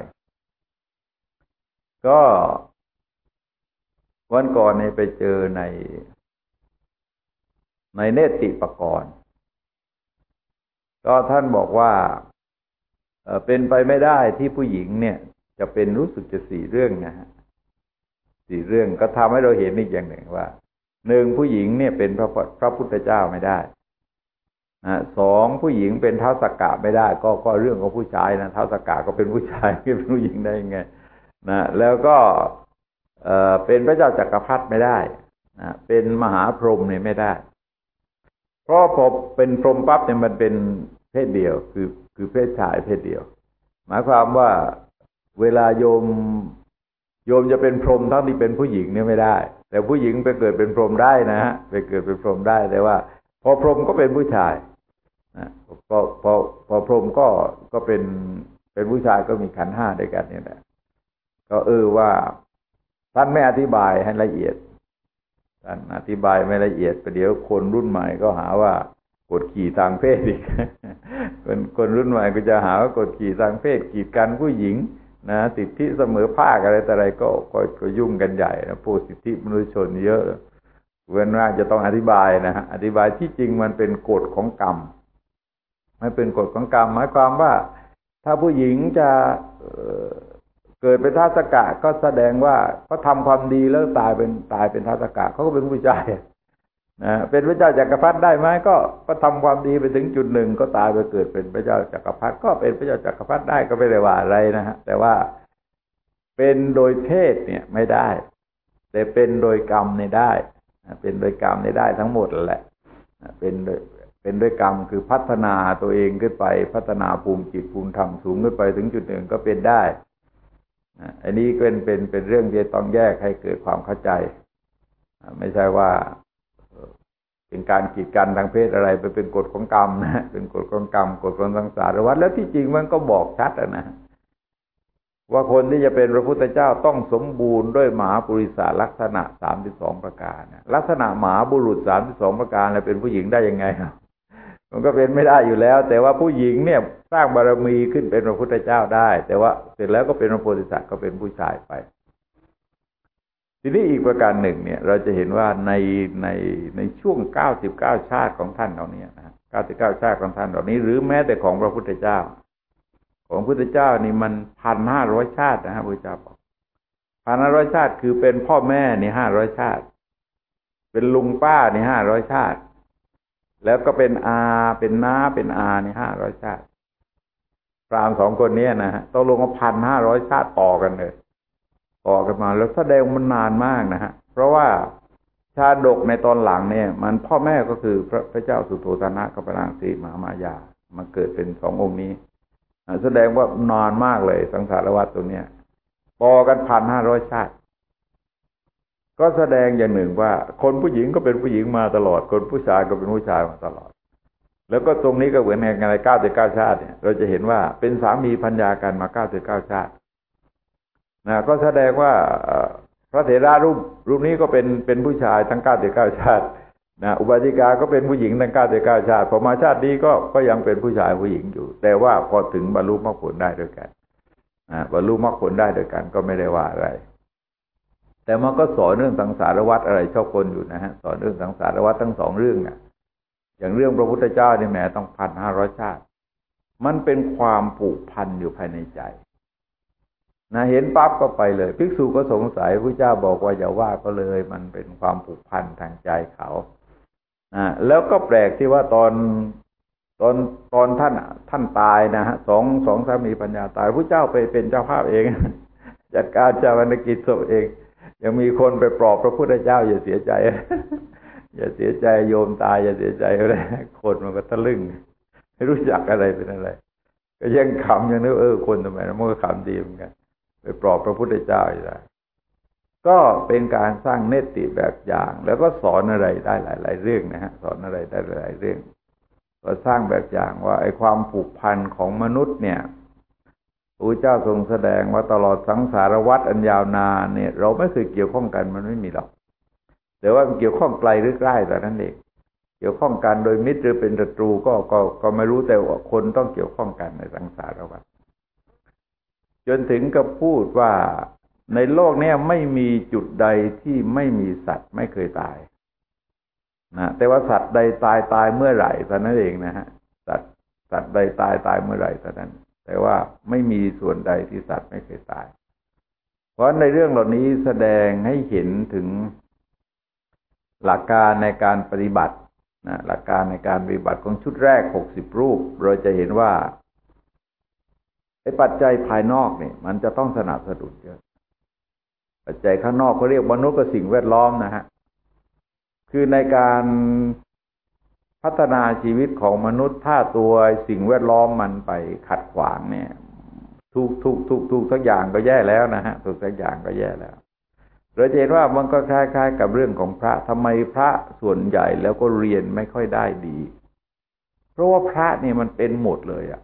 ก็วันก่อนเนี่ยไปเจอในเนติปกรณ์ก็ท่านบอกว่าเป็นไปไม่ได้ที่ผู้หญิงเนี่ยจะเป็นรู้สึกจะ4 เรื่องนะฮะ4 เรื่องก็ทำให้เราเห็นอีกอย่างหนึ่งว่า1ผู้หญิงเนี่ยเป็นพระพุทธเจ้าไม่ได้2ผู้หญิงเป็นท้าวสักกะไม่ได้ก็เรื่องของผู้ชายนะท้าวสักกะก็เป็นผู้ชายเป็นผู้หญิงได้ยังไงนะแล้วก็เป็นพระเจ้าจักรพรรดิไม่ได้นะเป็นมหาพรหมเนี่ยไม่ได้เพราะพอเป็นพรหมปั๊บเนี่ยมันเป็นเพศเดียวคือเพศชายเพศเดียวหมายความว่าเวลาโยมจะเป็นพรหมทั้งที่เป็นผู้หญิงเนี่ยไม่ได้แต่ผู้หญิงไปเกิดเป็นพรหมได้นะฮะไปเกิดเป็นพรหมได้แต่ว่าพอพรหมก็เป็นผู้ชายนะพอพรหมก็เป็นผู้ชายก็มีขันธ์5ด้วยกันเนี่ยแหละก็ว่าท่านไม่อธิบายให้ละเอียดท่านอธิบายไม่ละเอียดประเดี๋ยวคนรุ่นใหม่ก็หาว่ากดขี่ทางเพศอีกคนรุ่นใหม่ก็จะหาว่ากดขี่ทางเพศกีดกันผู้หญิงนะสิทธิเสมอภาคอะไรแต่อะไรก็ยุ่งกันใหญ่นะพูดสิทธิมนุษยชนเยอะเว้นว่าจะต้องอธิบายนะฮะอธิบายที่จริงมันเป็นกฎของกรรมไม่เป็นกฎของกรรมหมายความว่าถ้าผู้หญิงจะเกิดเป็นท้าวสักกะก็แสดงว่าเขาทำความดีแล้วตายเป็นท้าวสักกะเขาก็เป็นผู้ชายนะเป็นพระเจ้าจักรพรรดิได้ไหมก็ทำความดีไปถึงจุดหนึ่งก็ตายไปเกิดเป็นพระเจ้าจักรพรรดิก็เป็นพระเจ้าจักรพรรดิได้ก็ไม่ได้ว่าอะไรนะฮะแต่ว่าเป็นโดยเพศเนี่ยไม่ได้แต่เป็นโดยกรรมเนี่ยได้เป็นโดยกรรมได้ทั้งหมดแหละเป็นโดยกรรมคือพัฒนาตัวเองขึ้นไปพัฒนาภูมิจิตภูมิธรรมสูงขึ้นไปถึงจุดหนึ่งก็เป็นได้อันนี้เป็นเรื่องที่ต้องแยกให้เกิดความเข้าใจไม่ใช่ว่าเป็นการกีดกันทางเพศอะไรเป็นกฎของกรรมนะเป็นกฎของกรรมกฎของสังสารวัฏแล้วที่จริงมันก็บอกชัดนะว่าคนที่จะเป็นพระพุทธเจ้าต้องสมบูรณ์ด้วยมหาปุริสลักษณะ32ประการลักษณะมหาบุรุษ32ประการแล้วเป็นผู้หญิงได้ยังไงมันก็เป็นไม่ได้อยู่แล้วแต่ว่าผู้หญิงเนี่ยสร้างบารมีขึ้นเป็นพระพุทธเจ้าได้แต่ว่าเสร็จแล้วก็เป็นพระโพธิสัตว์ก็เป็นผู้ชายไปทีนี้อีกประการหนึ่งเนี่ยเราจะเห็นว่าในช่วง99ชาติของท่านเหล่านี้นะ99ชาติของท่านเหล่านี้หรือแม้แต่ของพระพุทธเจ้าของพระพุทธเจ้านี่มัน1,500 ชาตินะฮะพระเจ้าบอก1,500 ชาติคือเป็นพ่อแม่นี่500 ชาติเป็นลุงป้านี่500 ชาติแล้วก็เป็นอาเป็นน้าเป็นอานี่500 ชาติพราหมณ์2 คนนี้นะฮะตกลงว่า1,500 ชาติต่อกันเลยต่อกันมาแล้วแสดงมันนานมากนะฮะเพราะว่าชาดกในตอนหลังเนี่ยมันพ่อแม่ก็คือพระเจ้าสุโธทนะกับพระนางสีมหามายามาเกิดเป็นสององค์นี้แสดงว่านานมากเลยสังสารวัฏตรงเนี้ยปอกัน1,500 ชาติก็แสดงอย่างหนึ่งว่าคนผู้หญิงก็เป็นผู้หญิงมาตลอดคนผู้ชายก็เป็นผู้ชายมาตลอดแล้วก็ตรงนี้ก็เหมือนใน99 ชาติเนี่ยเราจะเห็นว่าเป็นสามีภรรยากันมา99 ชาตินะก็แสดงว่าพระเถระรูปนี้ก็เป็นผู้ชายทั้ง99 ชาตินะอุบาสิกาก็เป็นผู้หญิงทั้ง99 ชาติพอมาชาตินี้ก็ยังเป็นผู้ชายผู้หญิงอยู่แต่ว่าพอถึงบรรลุมรรคผลได้ด้วยกันบรรลุมรรคผลได้ด้วยกันก็ไม่ได้ว่าอะไรแต่มันก็สอนเรื่องสังสารวัฏอะไรชอบคนอยู่นะฮะสอนเรื่องสังสารวัฏทั้งสองเรื่องนะอย่างเรื่องพระพุทธเจ้านี่แหมต้อง1,500 ชาติมันเป็นความผูกพันอยู่ภายในใจนะเห็นปั๊บก็ไปเลยภิกษุก็สงสัยพระเจ้าบอกว่าอย่าว่าก็เลยมันเป็นความผูกพันทางใจเขาแล้วก็แปลกที่ว่าตอนท่านตายนะฮะสองสามีภรรยาตายพระเจ้าไปเป็นเจ้าภาพเองจัดการชาปนกิจศพเองยังมีคนไปปลอบพระพุทธเจ้าอย่าเสียใจอย่าเสียใจโยมตายอย่าเสียใจอะไรคนมันก็ตะลึงไม่รู้จักอะไรเป็นอะไรก็ยังขำยังนึกคนทำไมมันก็ขำดีเหมือนกันไปปลอบพระพุทธเจ้าอยู่ได้ก็เป็นการสร้างเนติแบบอย่างแล้วก็สอนอะไรได้หลายๆเรื่องนะฮะสอนอะไรได้หลายเรื่องก็สร้างแบบอย่างว่าไอ้ความผูกพันของมนุษย์เนี่ยพระเจ้าทรงแสดงว่าตลอดสังสารวัฏอันยาวนานเนี่ยเราไม่เคยเกี่ยวข้องกันมันไม่มีหรอกแต่ว่ามันเกี่ยวข้องไกลหรือใกล้แต่นั้นเองเกี่ยวข้องกันโดยมิตรหรือเป็นศัตรูก็ไม่รู้แต่ว่าคนต้องเกี่ยวข้องกันในสังสารวัฏจนถึงกับพูดว่าในโลกนี้ไม่มีจุดใดที่ไม่มีสัตว์ไม่เคยตายนะแต่ว่าสัตว์ใดตายเมื่อไหร่เท่านั้นเองนะฮะสัตว์ใดตายเมื่อไหร่เท่านั้นแต่ว่าไม่มีส่วนใดที่สัตว์ไม่เคยตายเพราะในเรื่องเหล่านี้แสดงให้เห็นถึงหลักการในการปฏิบัตินะหลักการในการปฏิบัติของชุดแรก60 รูปเราจะเห็นว่าไอ้ปัจจัยภายนอกเนี่ยมันจะต้องสนับสนุนเยอะปัจจัยข้างนอกเขาเรียกมนุษย์กับสิ่งแวดล้อมนะฮะคือในการพัฒนาชีวิตของมนุษย์ถ้าตัวสิ่งแวดล้อมมันไปขัดขวางเนี่ยทุกสักอย่างก็แย่แล้วนะฮะทุกสักอย่างก็แย่แล้วเราจะเห็นว่ามันก็คล้ายๆกับเรื่องของพระทำไมพระส่วนใหญ่แล้วก็เรียนไม่ค่อยได้ดีเพราะว่าพระเนี่ยมันเป็นหมดเลยอ่ะ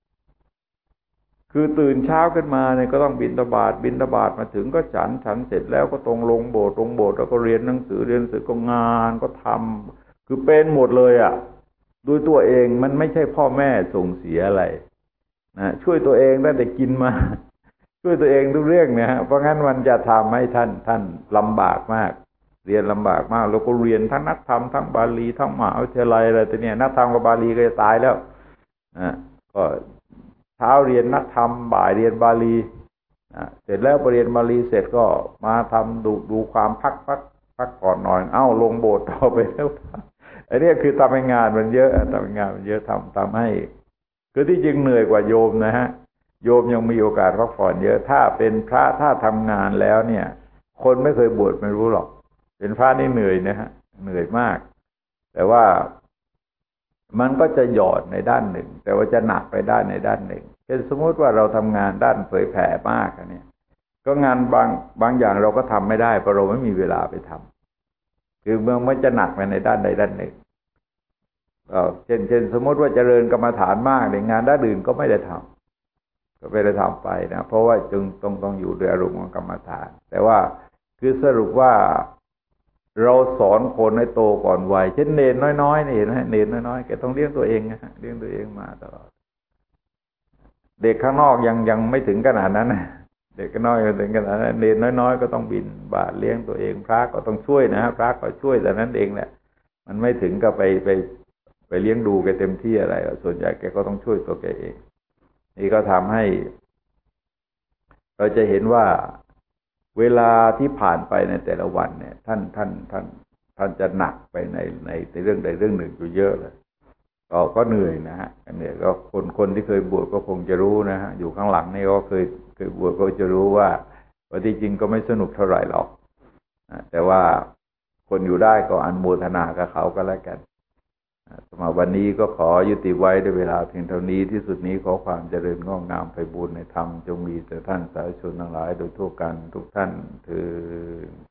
คือตื่นเช้าขึ้นมาเนี่ยก็ต้องบิณฑบาตมาถึงก็ฉันเสร็จแล้วก็ตรงลงโบสถ์แล้วก็เรียนหนังสือก็งานก็ทำคือเป็นหมดเลยอ่ะด้วยตัวเองมันไม่ใช่พ่อแม่ส่งเสียอะไรนะช่วยตัวเองได้แต่กินมาช่วยตัวเองทุกเรื่องนะฮะเพราะงั้นมันจะทำให้ท่านลำบากมากเรียนลำบากมากแล้วก็เรียนทั้งนักธรรมทั้งบาลีทั้งมหาวิทยาลัยอะไรตัวเนี้ยนักธรรมกับบาลีก็จะตายแล้วก็เช้าเรียนนักธรรมบ่ายเรียนบาลีเสร็จแล้วไปเรียนบาลีเสร็จก็มาทำดูความพักก่อนหน่อยลงโบสถ์ต่อไปแล้วไอ้นี่คือทำให้งานมันเยอะทำให้คือที่จริงเหนื่อยกว่าโยมนะฮะโยมยังมีโอกาสพักผ่อนเยอะถ้าเป็นพระถ้าทำงานแล้วเนี่ยคนไม่เคยบวชไม่รู้หรอกเป็นพระนี่เหนื่อยนะฮะเหนื่อยมากแต่ว่ามันก็จะหย่อนในด้านหนึ่งแต่ว่าจะหนักไปด้านในด้านหนึ่งเช่นสมมติว่าเราทำงานด้านเผยแผ่มากเนี่ยก็งานบางอย่างเราก็ทำไม่ได้เพราะเราไม่มีเวลาไปทำคือเมื่อมันจะหนักไปในด้านใดด้านหนึ่งเช่นสมมติว่าเจริญกรรมฐานมากในงานด้านอื่นก็ไม่ได้ทำไปนะเพราะว่าจึงต้องอยู่ด้วยอารมณ์ของกรรมฐานแต่ว่าคือสรุปว่าเราสอนคนให้โตก่อนวัยเช่นเนรน้อยๆนี่เห็นไหมเนรน้อยๆแกต้องเลี้ยงตัวเองนะฮะเลี้ยงตัวเองมาตลอดเด็กข้างนอกยังไม่ถึงขนาดนั้นนะเด็กข้างนอกยังถึงขนาดนั้นเนรน้อยๆก็ต้องบิณฑบาตเลี้ยงตัวเองพระก็ต้องช่วยนะฮะพระก็ช่วยแต่นั้นเองแหละมันไม่ถึงกับไปเลี้ยงดูแกเต็มที่อะไรส่วนใหญ่แกก็ต้องช่วยตัวแกเองนี่ก็ทำให้เราจะเห็นว่าเวลาที่ผ่านไปในแต่ละวันเนี่ยท่านจะหนักไปในเรื่องใดเรื่องหนึ่งอยู่เยอะเลยก็เหนื่อยนะฮะเนี่ยก็คนที่เคยบวชก็คงจะรู้นะฮะอยู่ข้างหลังนี่ก็เคยบวชก็จะรู้ว่าที่จริงก็ไม่สนุกเท่าไหร่หรอกแต่ว่าคนอยู่ได้ก็อนุโมทนากับเขาก็แล้วกันสำหรับวันนี้ก็ขอยุติไว้ด้วยเวลาเพียงเท่านี้ที่สุดนี้ขอความเจริญงอกงามไปบูรณนธรรมจงมีแต่ท่านสาธุชนทั้งหลายโดยทั่วกันทุกท่านเทอญ